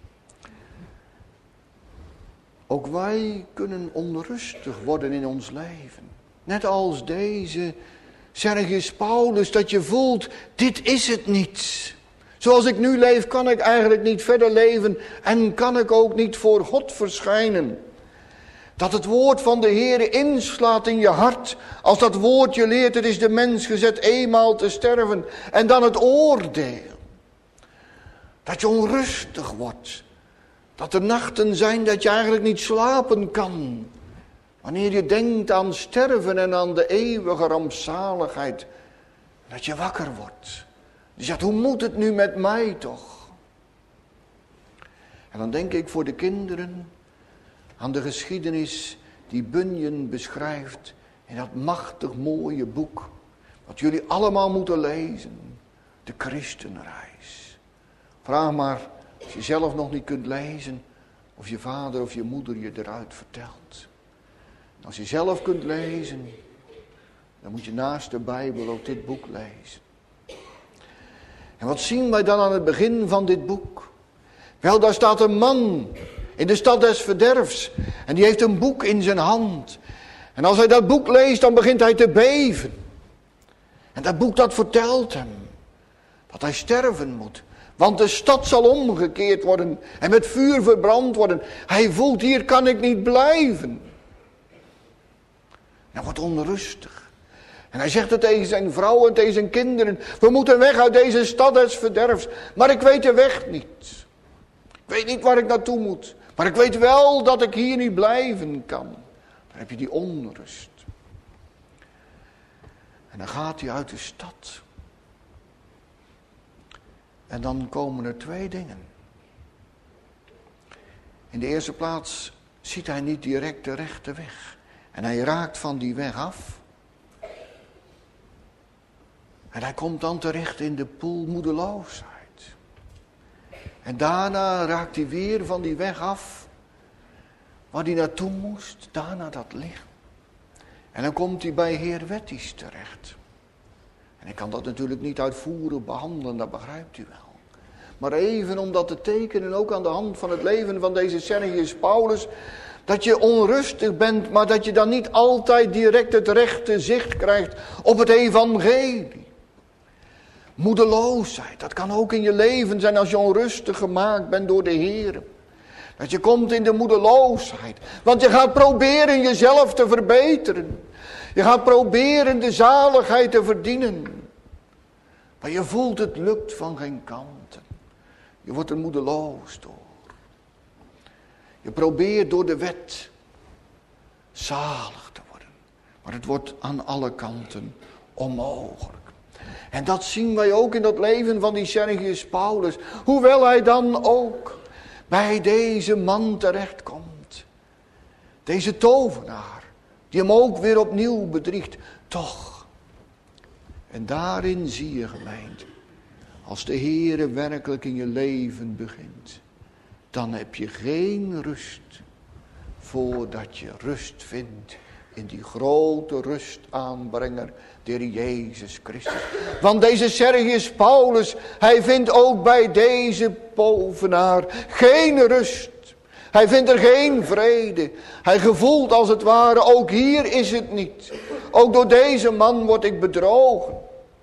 Ook wij kunnen onrustig worden in ons leven. Net als deze Sergius Paulus, dat je voelt, dit is het niet. Zoals ik nu leef, kan ik eigenlijk niet verder leven en kan ik ook niet voor God verschijnen. Dat het woord van de Heere inslaat in je hart. Als dat woord je leert, het is de mens gezet eenmaal te sterven. En dan het oordeel. Dat je onrustig wordt. Dat er nachten zijn dat je eigenlijk niet slapen kan. Wanneer je denkt aan sterven en aan de eeuwige rampzaligheid. Dat je wakker wordt. Je zegt, hoe moet het nu met mij toch? En dan denk ik voor de kinderen aan de geschiedenis die Bunyan beschrijft in dat machtig mooie boek. Wat jullie allemaal moeten lezen. De Christenreis. Vraag maar, als je zelf nog niet kunt lezen, of je vader of je moeder je eruit vertelt. Als je zelf kunt lezen, dan moet je naast de Bijbel ook dit boek lezen. En wat zien wij dan aan het begin van dit boek? Wel, daar staat een man in de stad des verderfs. En die heeft een boek in zijn hand. En als hij dat boek leest, dan begint hij te beven. En dat boek dat vertelt hem dat hij sterven moet. Want de stad zal omgekeerd worden en met vuur verbrand worden. Hij voelt, hier kan ik niet blijven. Hij wordt onrustig. En hij zegt het tegen zijn vrouw en tegen zijn kinderen. We moeten weg uit deze stad des verderfs. Maar ik weet de weg niet. Ik weet niet waar ik naartoe moet. Maar ik weet wel dat ik hier niet blijven kan. Dan heb je die onrust. En dan gaat hij uit de stad. En dan komen er twee dingen. In de eerste plaats ziet hij niet direct de rechte weg. En hij raakt van die weg af. En hij komt dan terecht in de poel moedeloosheid. En daarna raakt hij weer van die weg af. Waar hij naartoe moest, daarna dat licht. En dan komt hij bij Heer Wettisch terecht. En ik kan dat natuurlijk niet uitvoerig behandelen, dat begrijpt u wel. Maar even om dat te tekenen, ook aan de hand van het leven van deze Sergius Paulus, dat je onrustig bent, maar dat je dan niet altijd direct het rechte zicht krijgt op het evangelie. Moedeloosheid, dat kan ook in je leven zijn als je onrustig gemaakt bent door de Heer. Dat je komt in de moedeloosheid, want je gaat proberen jezelf te verbeteren. Je gaat proberen de zaligheid te verdienen. Maar je voelt het lukt van geen kanten. Je wordt er moedeloos door. Je probeert door de wet zalig te worden. Maar het wordt aan alle kanten onmogelijk. En dat zien wij ook in dat leven van die Sergius Paulus. Hoewel hij dan ook bij deze man terechtkomt. Deze tovenaar. Die hem ook weer opnieuw bedriegt. Toch. En daarin zie je, gemeente. Als de Heere werkelijk in je leven begint. Dan heb je geen rust. Voordat je rust vindt. In die grote rustaanbrenger. De Heer Jezus Christus. Want deze Sergius Paulus. Hij vindt ook bij deze tovenaar geen rust. Hij vindt er geen vrede. Hij gevoelt als het ware, ook hier is het niet. Ook door deze man word ik bedrogen.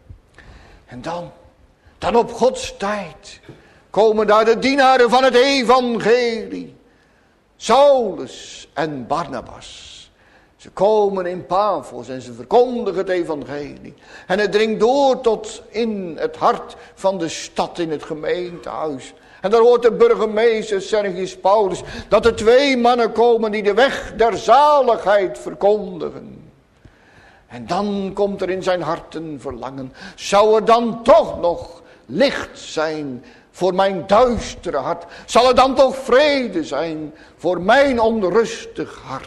En dan, dan op Gods tijd, komen daar de dienaren van het evangelie. Saulus en Barnabas. Ze komen in Paphos en ze verkondigen het evangelie. En het dringt door tot in het hart van de stad, in het gemeentehuis. En daar hoort de burgemeester Sergius Paulus dat er twee mannen komen die de weg der zaligheid verkondigen. En dan komt er in zijn hart een verlangen. Zou er dan toch nog licht zijn voor mijn duistere hart? Zal er dan toch vrede zijn voor mijn onrustig hart?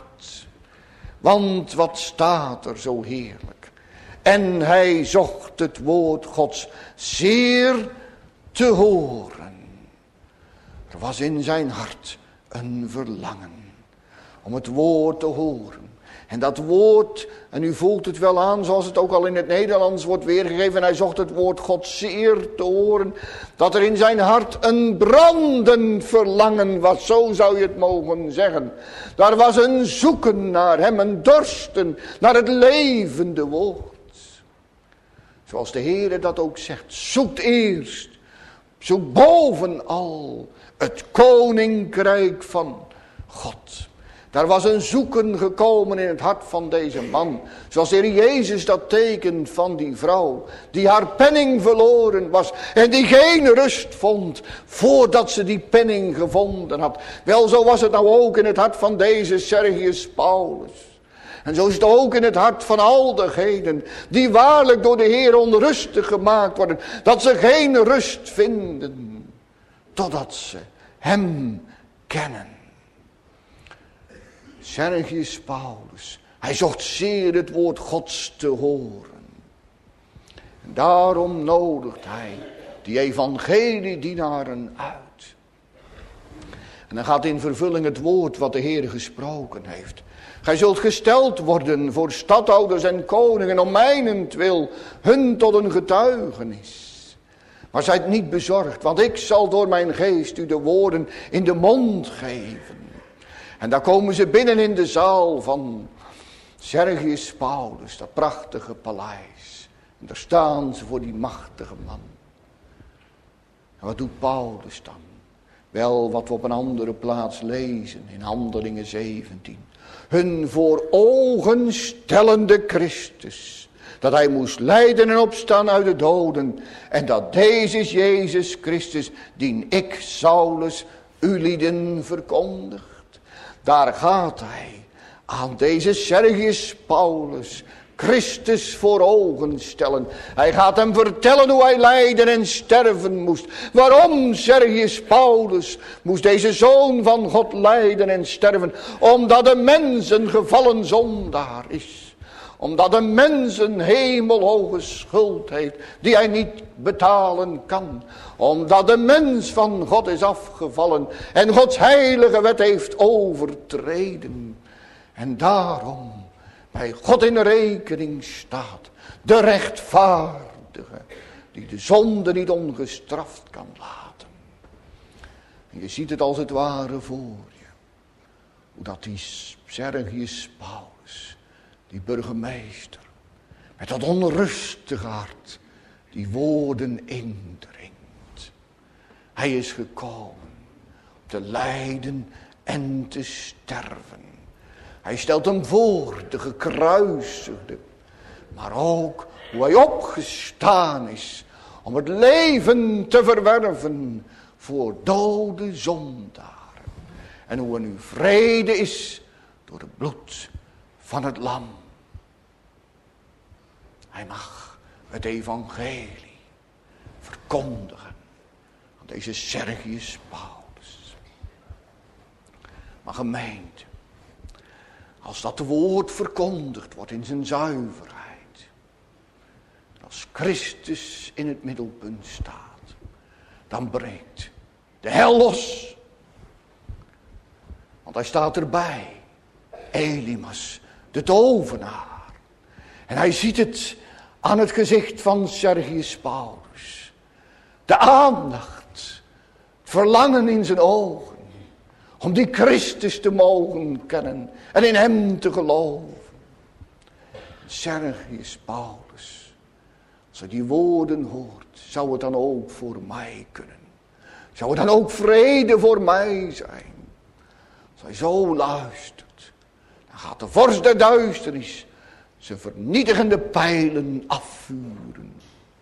Want wat staat er zo heerlijk? En hij zocht het woord Gods zeer te horen. Er was in zijn hart een verlangen om het woord te horen. En dat woord, en u voelt het wel aan zoals het ook al in het Nederlands wordt weergegeven. En hij zocht het woord God zeer te horen. Dat er in zijn hart een brandend verlangen was, zo zou je het mogen zeggen. Daar was een zoeken naar hem, een dorsten naar het levende woord. Zoals de Heere dat ook zegt, zoekt eerst, zoek bovenal het koninkrijk van God. Daar was een zoeken gekomen in het hart van deze man. Zoals de Heer Jezus dat tekent van die vrouw. Die haar penning verloren was. En die geen rust vond voordat ze die penning gevonden had. Wel, zo was het nou ook in het hart van deze Sergius Paulus. En zo is het ook in het hart van al degenen die waarlijk door de Heer onrustig gemaakt worden. Dat ze geen rust vinden totdat ze hem kennen. Sergius Paulus, hij zocht zeer het woord Gods te horen. En daarom nodigt hij die evangeliedienaren uit. En dan gaat in vervulling het woord wat de Heer gesproken heeft. Gij zult gesteld worden voor stadhouders en koningen om mijnentwil, hun tot een getuigenis. Maar zijt niet bezorgd, want ik zal door mijn geest u de woorden in de mond geven. En daar komen ze binnen in de zaal van Sergius Paulus, dat prachtige paleis. En daar staan ze voor die machtige man. En wat doet Paulus dan? Wel, wat we op een andere plaats lezen, in Handelingen zeventien. Hun voor ogen stellende Christus. Dat hij moest lijden en opstaan uit de doden. En dat deze is Jezus Christus, dien ik, Saulus, u lieden verkondigt. Daar gaat hij aan deze Sergius Paulus Christus voor ogen stellen. Hij gaat hem vertellen hoe hij lijden en sterven moest. Waarom Sergius Paulus moest deze zoon van God lijden en sterven? Omdat de mens een gevallen zondaar is. Omdat de mens een hemelhoge schuld heeft die hij niet betalen kan. Omdat de mens van God is afgevallen en Gods heilige wet heeft overtreden. En daarom bij God in rekening staat de rechtvaardige die de zonde niet ongestraft kan laten. En je ziet het als het ware voor je. Hoe dat die Sergius Paulus, die burgemeester, met dat onrustige hart die woorden indringt. Hij is gekomen om te lijden en te sterven. Hij stelt hem voor, de gekruisigde, maar ook hoe hij opgestaan is om het leven te verwerven voor dode zondaren. En hoe er nu vrede is door het bloed van het lam. Hij mag het evangelie verkondigen aan deze Sergius Paulus. Maar gemeente, als dat woord verkondigd wordt in zijn zuiverheid. Als Christus in het middelpunt staat. Dan breekt de hel los. Want hij staat erbij. Elimas, de tovenaar. En hij ziet het aan het gezicht van Sergius Paulus. De aandacht. Het verlangen in zijn ogen. Om die Christus te mogen kennen. En in hem te geloven. Sergius Paulus. Als hij die woorden hoort. Zou het dan ook voor mij kunnen. Zou het dan ook vrede voor mij zijn. Als hij zo luistert. Dan gaat de vorst der duisternis. Zijn vernietigende pijlen afvuren.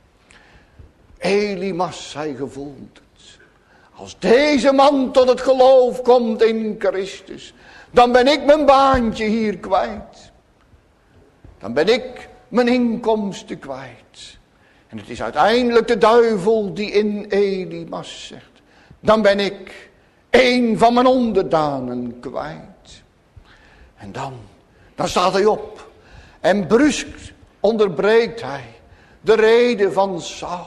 Elimas, hij gevoelt het. Als deze man tot het geloof komt in Christus, dan ben ik mijn baantje hier kwijt. Dan ben ik mijn inkomsten kwijt. En het is uiteindelijk de duivel die in Elimas zegt, dan ben ik een van mijn onderdanen kwijt. En dan, dan staat hij op en brusk onderbreekt hij de rede van Saulus.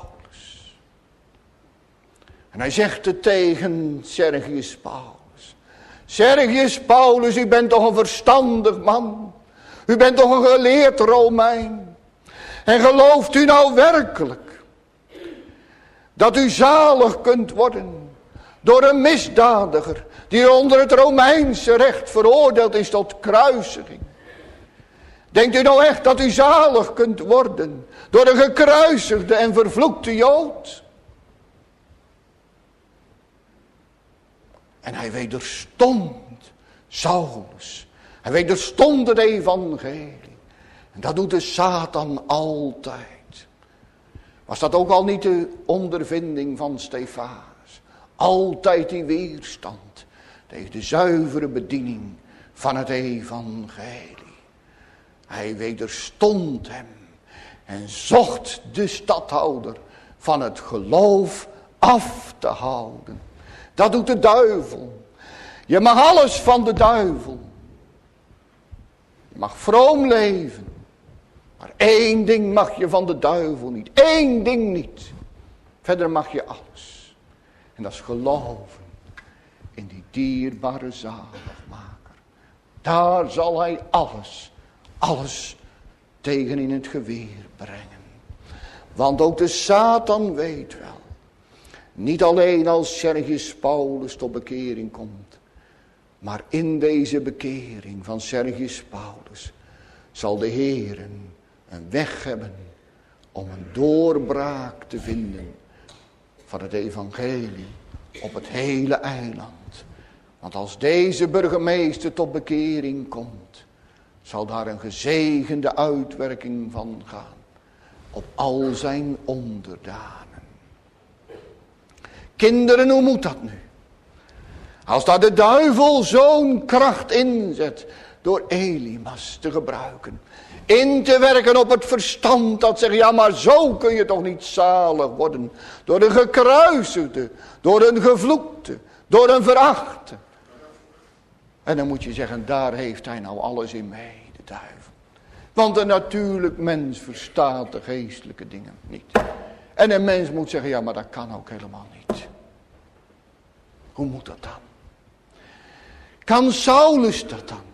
En hij zegt het tegen Sergius Paulus. Sergius Paulus, u bent toch een verstandig man. U bent toch een geleerd Romein. En gelooft u nou werkelijk dat u zalig kunt worden door een misdadiger die onder het Romeinse recht veroordeeld is tot kruisiging? Denkt u nou echt dat u zalig kunt worden door een gekruisigde en vervloekte Jood? En hij wederstond Saulus. Hij wederstond het evangelie. En dat doet de Satan altijd. Was dat ook al niet de ondervinding van Stefanus? Altijd die weerstand tegen de zuivere bediening van het evangelie. Hij wederstond hem en zocht de stadhouder van het geloof af te houden. Dat doet de duivel. Je mag alles van de duivel. Je mag vroom leven. Maar één ding mag je van de duivel niet. Eén ding niet. Verder mag je alles. En dat is geloven in die dierbare zaligmaker. Daar zal hij alles, alles tegen in het geweer brengen. Want ook de Satan weet wel. Niet alleen als Sergius Paulus tot bekering komt. Maar in deze bekering van Sergius Paulus zal de Heer een weg hebben om een doorbraak te vinden van het evangelie op het hele eiland. Want als deze burgemeester tot bekering komt, zal daar een gezegende uitwerking van gaan op al zijn onderdanen. Kinderen, hoe moet dat nu? Als daar de duivel zo'n kracht inzet door Elimas te gebruiken, in te werken op het verstand dat zegt, ja maar zo kun je toch niet zalig worden. Door een gekruisigde, door een gevloekte, door een verachte. En dan moet je zeggen, daar heeft hij nou alles in mee, de duivel. Want een natuurlijk mens verstaat de geestelijke dingen niet. En een mens moet zeggen, ja maar dat kan ook helemaal niet. Hoe moet dat dan? Kan Saulus dat dan?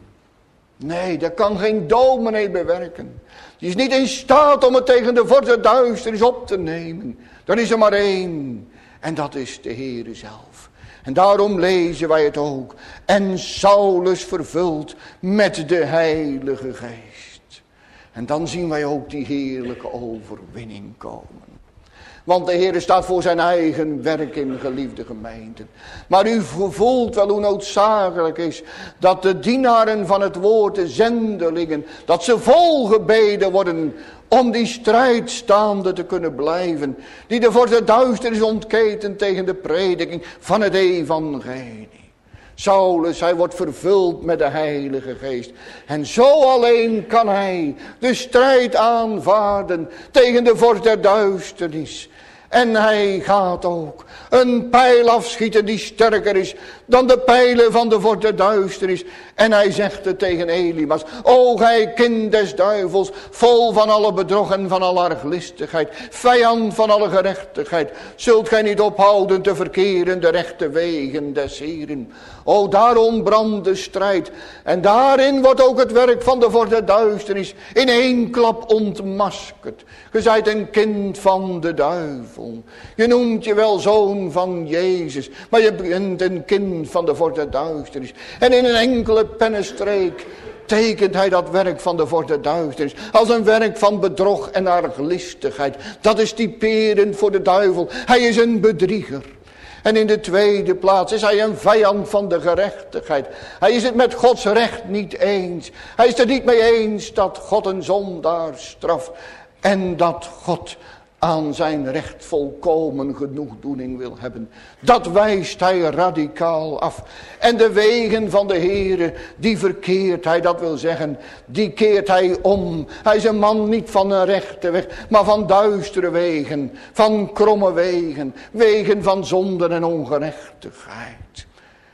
Nee, dat kan geen dominee bewerken. Die is niet in staat om het tegen de vorst der duisternis op te nemen. Er is er maar één. En dat is de Heere zelf. En daarom lezen wij het ook. En Saulus vervuld met de Heilige Geest. En dan zien wij ook die heerlijke overwinning komen. Want de Heer staat voor zijn eigen werk in geliefde gemeenten. Maar u voelt wel hoe noodzakelijk is dat de dienaren van het woord, de zendelingen, dat ze volgebeden worden om die strijd staande te kunnen blijven. Die de vorst der duisternis ontketen tegen de prediking van het evangelie. Saulus, hij wordt vervuld met de Heilige Geest. En zo alleen kan hij de strijd aanvaarden tegen de vorst der duisternis. En hij gaat ook een pijl afschieten die sterker is dan de pijlen van de vorst der duisternis. En hij zegt het tegen Elimas. O gij kind des duivels, vol van alle bedrog en van alle arglistigheid, vijand van alle gerechtigheid, zult gij niet ophouden te verkeren de rechte wegen des Heeren. O daarom brandt de strijd. En daarin wordt ook het werk van de vorst der duisternis in één klap ontmaskerd. Je zijt een kind van de duivel. Je noemt je wel zoon van Jezus, maar je bent een kind van de vorst der duisternis. En in een enkele pennenstreek tekent hij dat werk van de vorst der duisternis als een werk van bedrog en arglistigheid. Dat is typerend voor de duivel. Hij is een bedrieger. En in de tweede plaats is hij een vijand van de gerechtigheid. Hij is het met Gods recht niet eens. Hij is er niet mee eens dat God een zondaar straft. En dat God aan zijn recht volkomen genoegdoening wil hebben. Dat wijst hij radicaal af. En de wegen van de Heere, die verkeert hij, dat wil zeggen, die keert hij om. Hij is een man niet van een rechte weg, maar van duistere wegen, van kromme wegen, wegen van zonde en ongerechtigheid.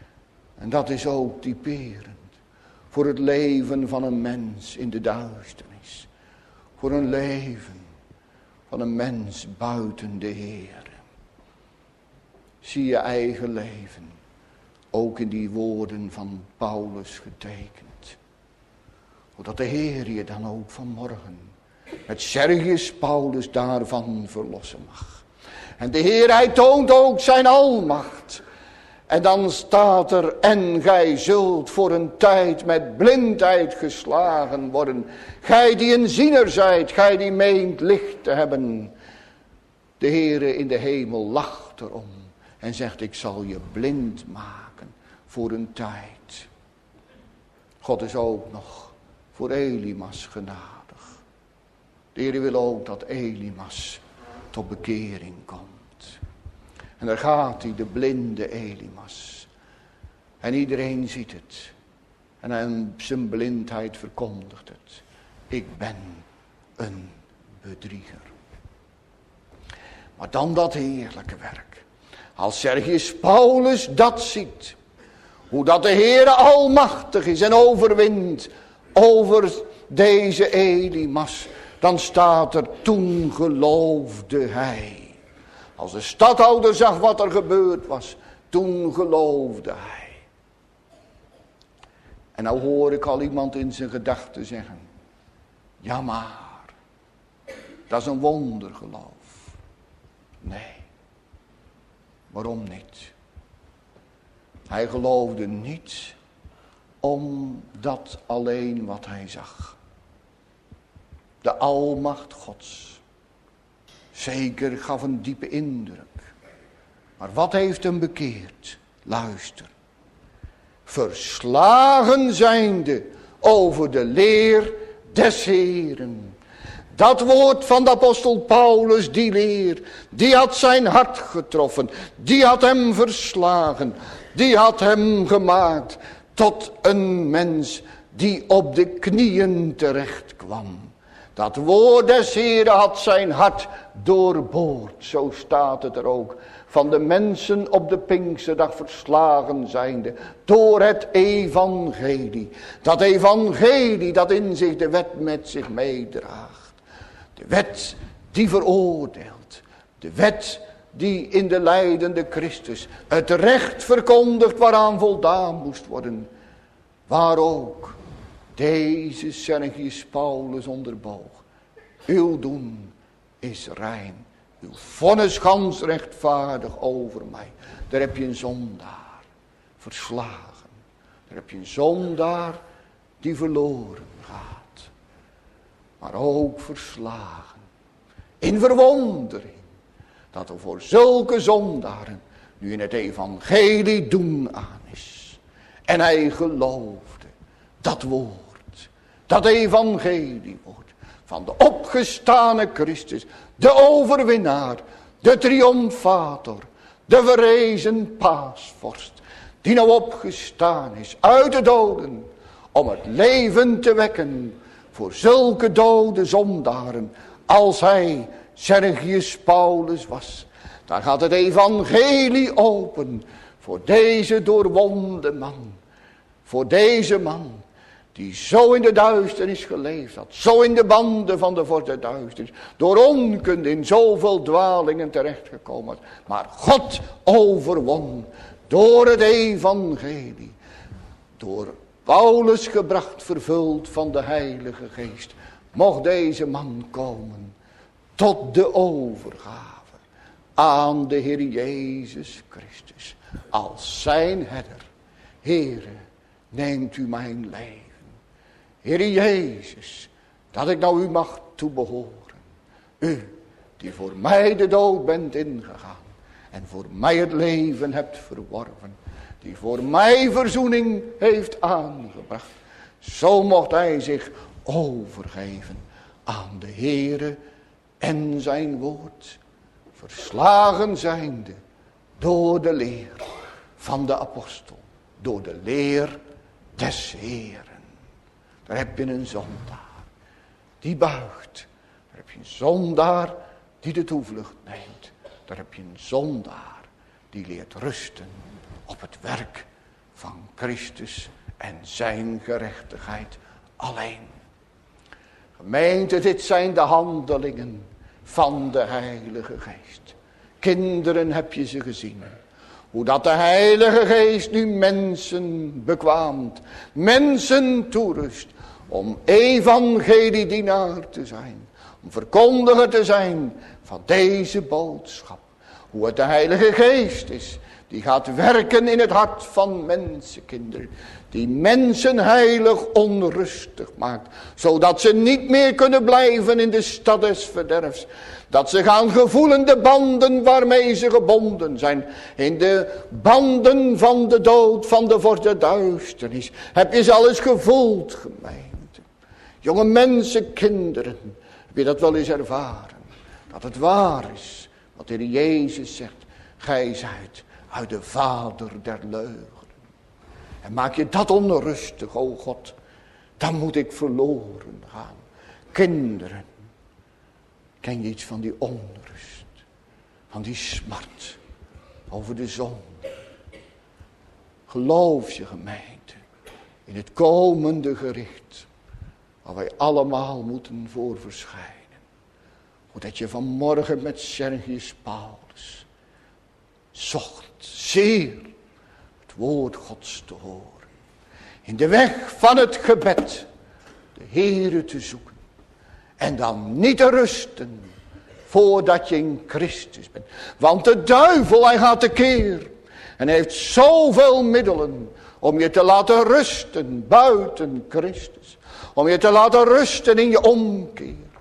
En dat is ook typerend voor het leven van een mens in de duisternis. Voor een leven van een mens buiten de Heer. Zie je eigen leven ook in die woorden van Paulus getekend. Zodat de Heer je dan ook vanmorgen met Sergius Paulus daarvan verlossen mag. En de Heer, hij toont ook zijn almacht. En dan staat er, en gij zult voor een tijd met blindheid geslagen worden. Gij die een ziener zijt, gij die meent licht te hebben. De Heere in de hemel lacht erom en zegt, ik zal je blind maken voor een tijd. God is ook nog voor Elimas genadig. De Heere wil ook dat Elimas tot bekering komt. En daar gaat hij, de blinde Elimas. En iedereen ziet het. En aan zijn blindheid verkondigt het. Ik ben een bedrieger. Maar dan dat heerlijke werk. Als Sergius Paulus dat ziet. Hoe dat de Heere almachtig is en overwint over deze Elimas. Dan staat er, toen geloofde hij. Als de stadhouder zag wat er gebeurd was, toen geloofde hij. En nou hoor ik al iemand in zijn gedachten zeggen, ja maar, dat is een wondergeloof. Nee, waarom niet? Hij geloofde niet omdat alleen wat hij zag. De almacht Gods. Zeker gaf een diepe indruk. Maar wat heeft hem bekeerd? Luister. Verslagen zijnde over de leer des Heeren. Dat woord van de apostel Paulus, die leer, die had zijn hart getroffen. Die had hem verslagen. Die had hem gemaakt tot een mens die op de knieën terecht kwam. Dat woord des Heeren had zijn hart doorboord. Zo staat het er ook. Van de mensen op de Pinksterdag verslagen zijnde door het evangelie. Dat evangelie dat in zich de wet met zich meedraagt. De wet die veroordeelt. De wet die in de lijdende Christus het recht verkondigt waaraan voldaan moest worden. Waar ook deze Sergius Paulus onderboog. Uw doen is rein. Uw vonnis gans rechtvaardig over mij. Daar heb je een zondaar verslagen. Daar heb je een zondaar die verloren gaat. Maar ook verslagen. In verwondering. Dat er voor zulke zondaren nu in het evangelie doen aan is. En hij geloofde dat woord. Dat evangelie woord. Van de opgestane Christus. De overwinnaar. De triomfator. De verrezen paasvorst. Die nou opgestaan is uit de doden. Om het leven te wekken. Voor zulke dode zondaren. Als hij Sergius Paulus was. Daar gaat het evangelie open. Voor deze doorwonde man. Voor deze man. Die zo in de duisternis geleefd had. Zo in de banden van de voor de duisternis. Door onkunde in zoveel dwalingen terechtgekomen was. Maar God overwon. Door het evangelie. Door Paulus gebracht, vervuld van de Heilige Geest. Mocht deze man komen. Tot de overgave. Aan de Heer Jezus Christus. Als zijn herder. Heere, neemt u mijn leven. Heere Jezus, dat ik nou u mag toebehoren. U, die voor mij de dood bent ingegaan. En voor mij het leven hebt verworven. Die voor mij verzoening heeft aangebracht. Zo mocht hij zich overgeven aan de Heere en zijn woord. Verslagen zijnde door de leer van de apostel. Door de leer des Heeren. Daar heb je een zondaar die buigt. Daar heb je een zondaar die de toevlucht neemt. Daar heb je een zondaar die leert rusten op het werk van Christus en zijn gerechtigheid alleen. Gemeente, dit zijn de handelingen van de Heilige Geest. Kinderen, heb je ze gezien. Hoe dat de Heilige Geest nu mensen bekwaamt. Mensen toerust. Om evangeliedienaar te zijn. Om verkondiger te zijn van deze boodschap. Hoe het de Heilige Geest is. Die gaat werken in het hart van mensenkinderen. Die mensen heilig onrustig maakt. Zodat ze niet meer kunnen blijven in de stad des verderfs. Dat ze gaan gevoelen de banden waarmee ze gebonden zijn. In de banden van de dood, van de voor de duisternis. Heb je ze al eens gevoeld, gemeente? Jonge mensen, kinderen. Heb je dat wel eens ervaren? Dat het waar is. Wat de Heer Jezus zegt. Gij zijt uit de vader der leugen. En maak je dat onrustig, o God. Dan moet ik verloren gaan. Kinderen. Ken je iets van die onrust? Van die smart. Over de zonde. Geloof je, gemeente. In het komende gericht. Waar wij allemaal moeten voor verschijnen. Hoe dat je vanmorgen met Sergius Paulus. Zocht zeer. Het woord Gods te horen. In de weg van het gebed. De Heere te zoeken. En dan niet te rusten. Voordat je in Christus bent. Want de duivel, hij gaat tekeer. En hij heeft zoveel middelen. Om je te laten rusten buiten Christus. Om je te laten rusten in je omkeer.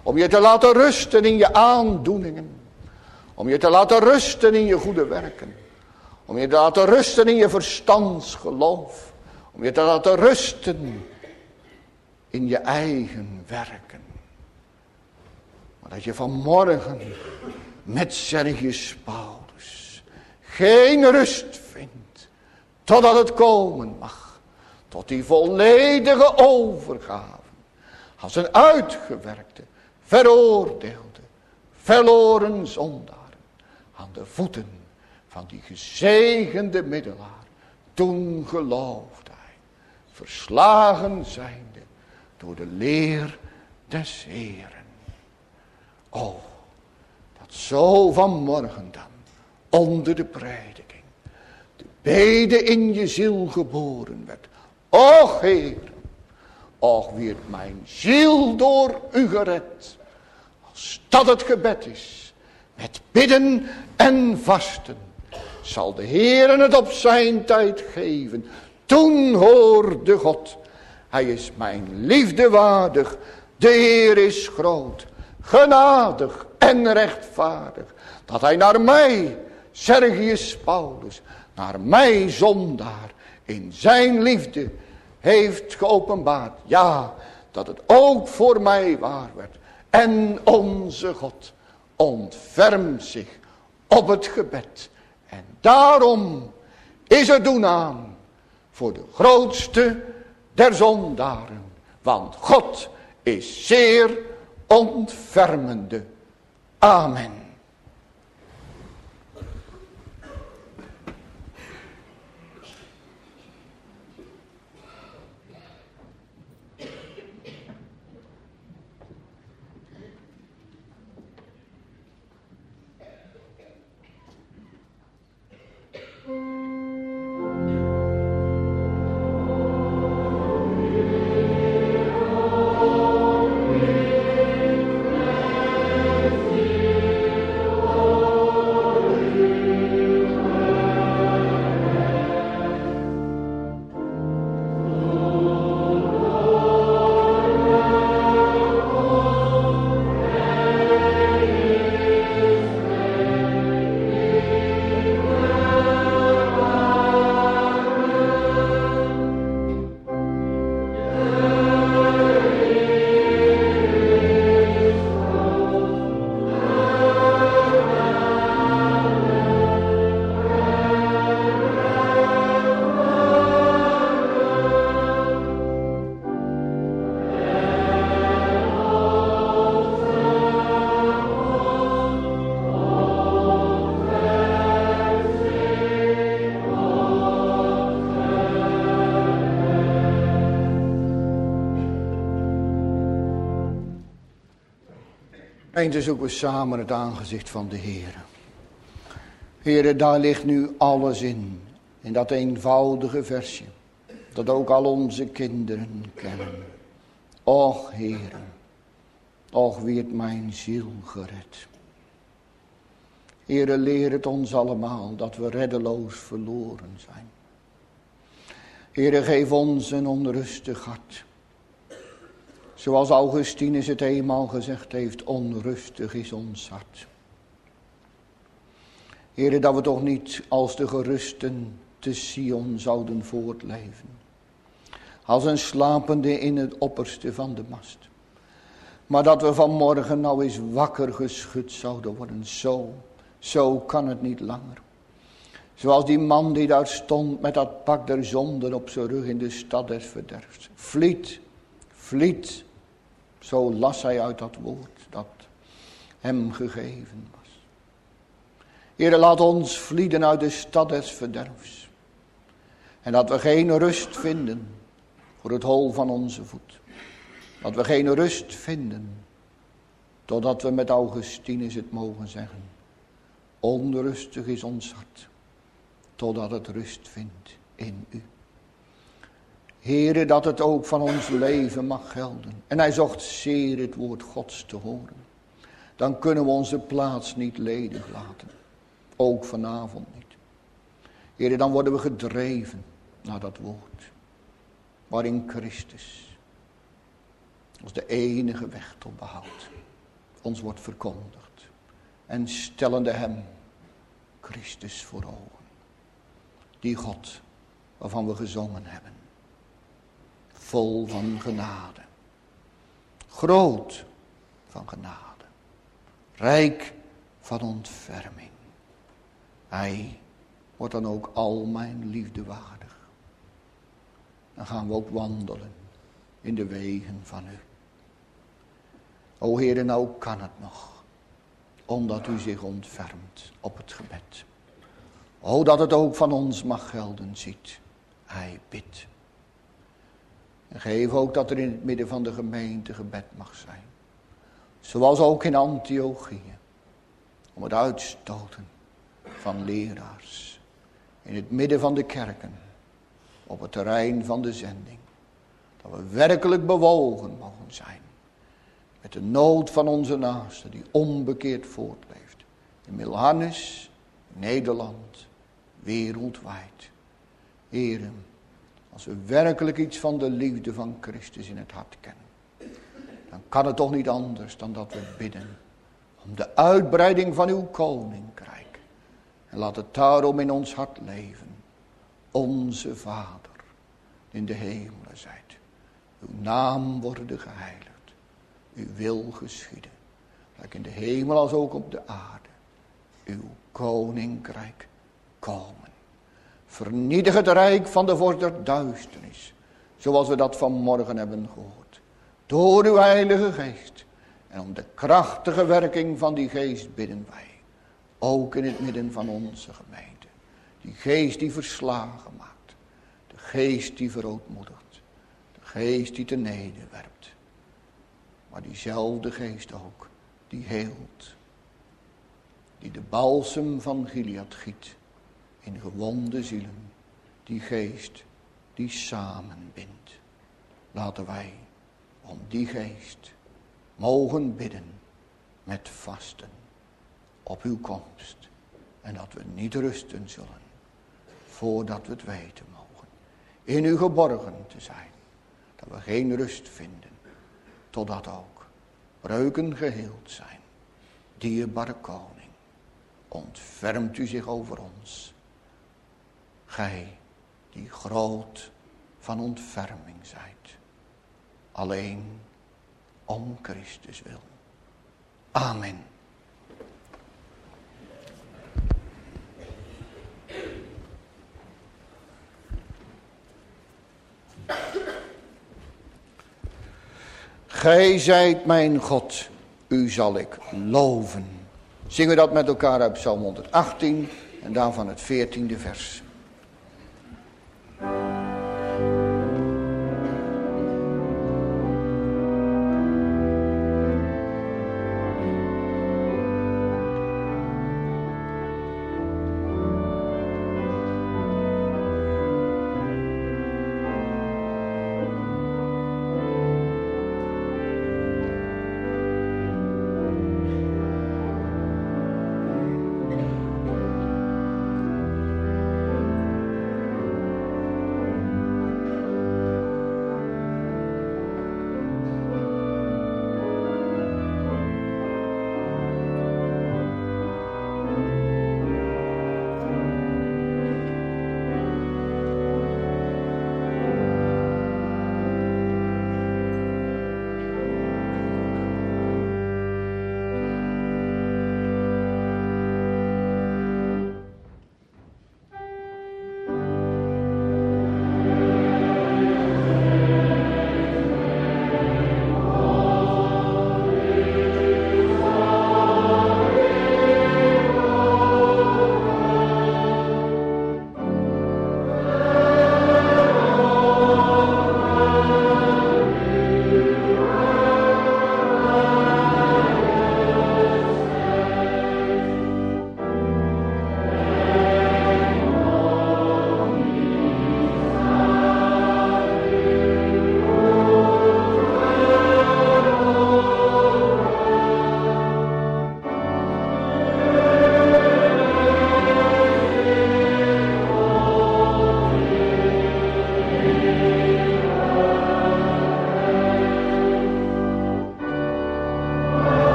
Om je te laten rusten in je aandoeningen. Om je te laten rusten in je goede werken. Om je te laten rusten in je verstandsgeloof. Om je te laten rusten in je eigen werken. Maar dat je vanmorgen met Sergius Paulus geen rust vindt. Totdat het komen mag. Tot die volledige overgave. Als een uitgewerkte, veroordeelde, verloren zondaar. Aan de voeten van die gezegende middelaar. Toen geloofde hij. Verslagen zijnde door de leer des Heeren. O, dat zo vanmorgen dan onder de prediking de bede in je ziel geboren werd. Och Heer, och wierd mijn ziel door u gered. Als dat het gebed is, met bidden en vasten, zal de Heer het op zijn tijd geven. Toen hoorde God, hij is mijn liefde waardig, de Heer is groot, genadig en rechtvaardig. Dat hij naar mij, Sergius Paulus, naar mij zondaar, in zijn liefde heeft geopenbaard. Ja, dat het ook voor mij waar werd. En onze God ontfermt zich op het gebed. En daarom is er doen aan voor de grootste der zondaren. Want God is zeer ontfermende. Amen. Gemeente, zoeken we samen het aangezicht van de Heer. Heere, daar ligt nu alles in. In dat eenvoudige versje. Dat ook al onze kinderen kennen. Och Heere. Och wierd mijn ziel gered. Heere, leer het ons allemaal dat we reddeloos verloren zijn. Heere, geef ons een onrustig hart. Zoals Augustinus het eenmaal gezegd heeft, onrustig is ons hart. Heere, dat we toch niet als de gerusten te Sion zouden voortleven. Als een slapende in het opperste van de mast. Maar dat we vanmorgen nou eens wakker geschud zouden worden. Zo, zo kan het niet langer. Zoals die man die daar stond met dat pak der zonden op zijn rug in de stad des verderfs. Vliet, vliet. Zo las hij uit dat woord dat hem gegeven was. Heere, laat ons vlieden uit de stad des verderfs. En dat we geen rust vinden voor het hol van onze voet. Dat we geen rust vinden totdat we met Augustinus het mogen zeggen. Onrustig is ons hart totdat het rust vindt in u. Heere, dat het ook van ons leven mag gelden. En hij zocht zeer het woord Gods te horen. Dan kunnen we onze plaats niet ledig laten. Ook vanavond niet. Heere, dan worden we gedreven naar dat woord. Waarin Christus ons de enige weg tot behoud ons wordt verkondigd. En stellende hem Christus voor ogen. Die God waarvan we gezongen hebben. Vol van genade. Groot van genade. Rijk van ontferming. Hij wordt dan ook al mijn liefde waardig. Dan gaan we ook wandelen in de wegen van u. O Heere, nou kan het nog. Omdat u zich ontfermt op het gebed. O, dat het ook van ons mag gelden, ziet. Hij bidt. En geef ook dat er in het midden van de gemeente gebed mag zijn. Zoals ook in Antiochië. Om het uitstoten van leraars. In het midden van de kerken. Op het terrein van de zending. Dat we werkelijk bewogen mogen zijn. Met de nood van onze naaste die onbekeerd voortleeft. In Milhannes, Nederland, wereldwijd. Heere, als we werkelijk iets van de liefde van Christus in het hart kennen. Dan kan het toch niet anders dan dat we bidden. Om de uitbreiding van uw koninkrijk. En laat het daarom in ons hart leven. Onze Vader, in de hemelen zijt. Uw naam worden geheiligd. Uw wil geschieden. Gelijk in de hemel als ook op de aarde. Uw koninkrijk komen. Vernietig het rijk van de vorst der duisternis. Zoals we dat vanmorgen hebben gehoord. Door uw heilige geest. En om de krachtige werking van die geest bidden wij. Ook in het midden van onze gemeente. Die geest die verslagen maakt. De geest die verootmoedigt. De geest die te nederwerpt. Maar diezelfde geest ook. Die heelt. Die de balsem van Gilead giet. In gewonde zielen. Die geest die samenbindt. Laten wij om die geest mogen bidden met vasten op uw komst. En dat we niet rusten zullen voordat we het weten mogen. In u geborgen te zijn. Dat we geen rust vinden. Totdat ook breuken geheeld zijn. Dierbare koning. Ontfermt u zich over ons. Gij die groot van ontferming zijt. Alleen om Christus wil. Amen. Gij zijt mijn God, u zal ik loven. Zingen we dat met elkaar uit Psalm honderdachttien en daarvan het veertiende vers.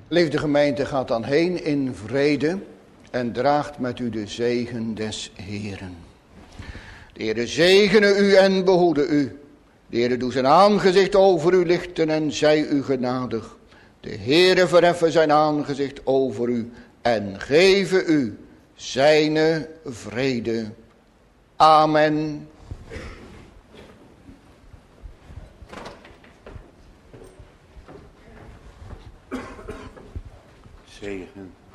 Liefde gemeente, gaat dan heen in vrede en draagt met u de zegen des Heeren. De Heere zegene u en behoede u. De Heere doe zijn aangezicht over u lichten en zij u genadig. De Heere verheffen zijn aangezicht over u en geven u zijne vrede. Amen. Zegen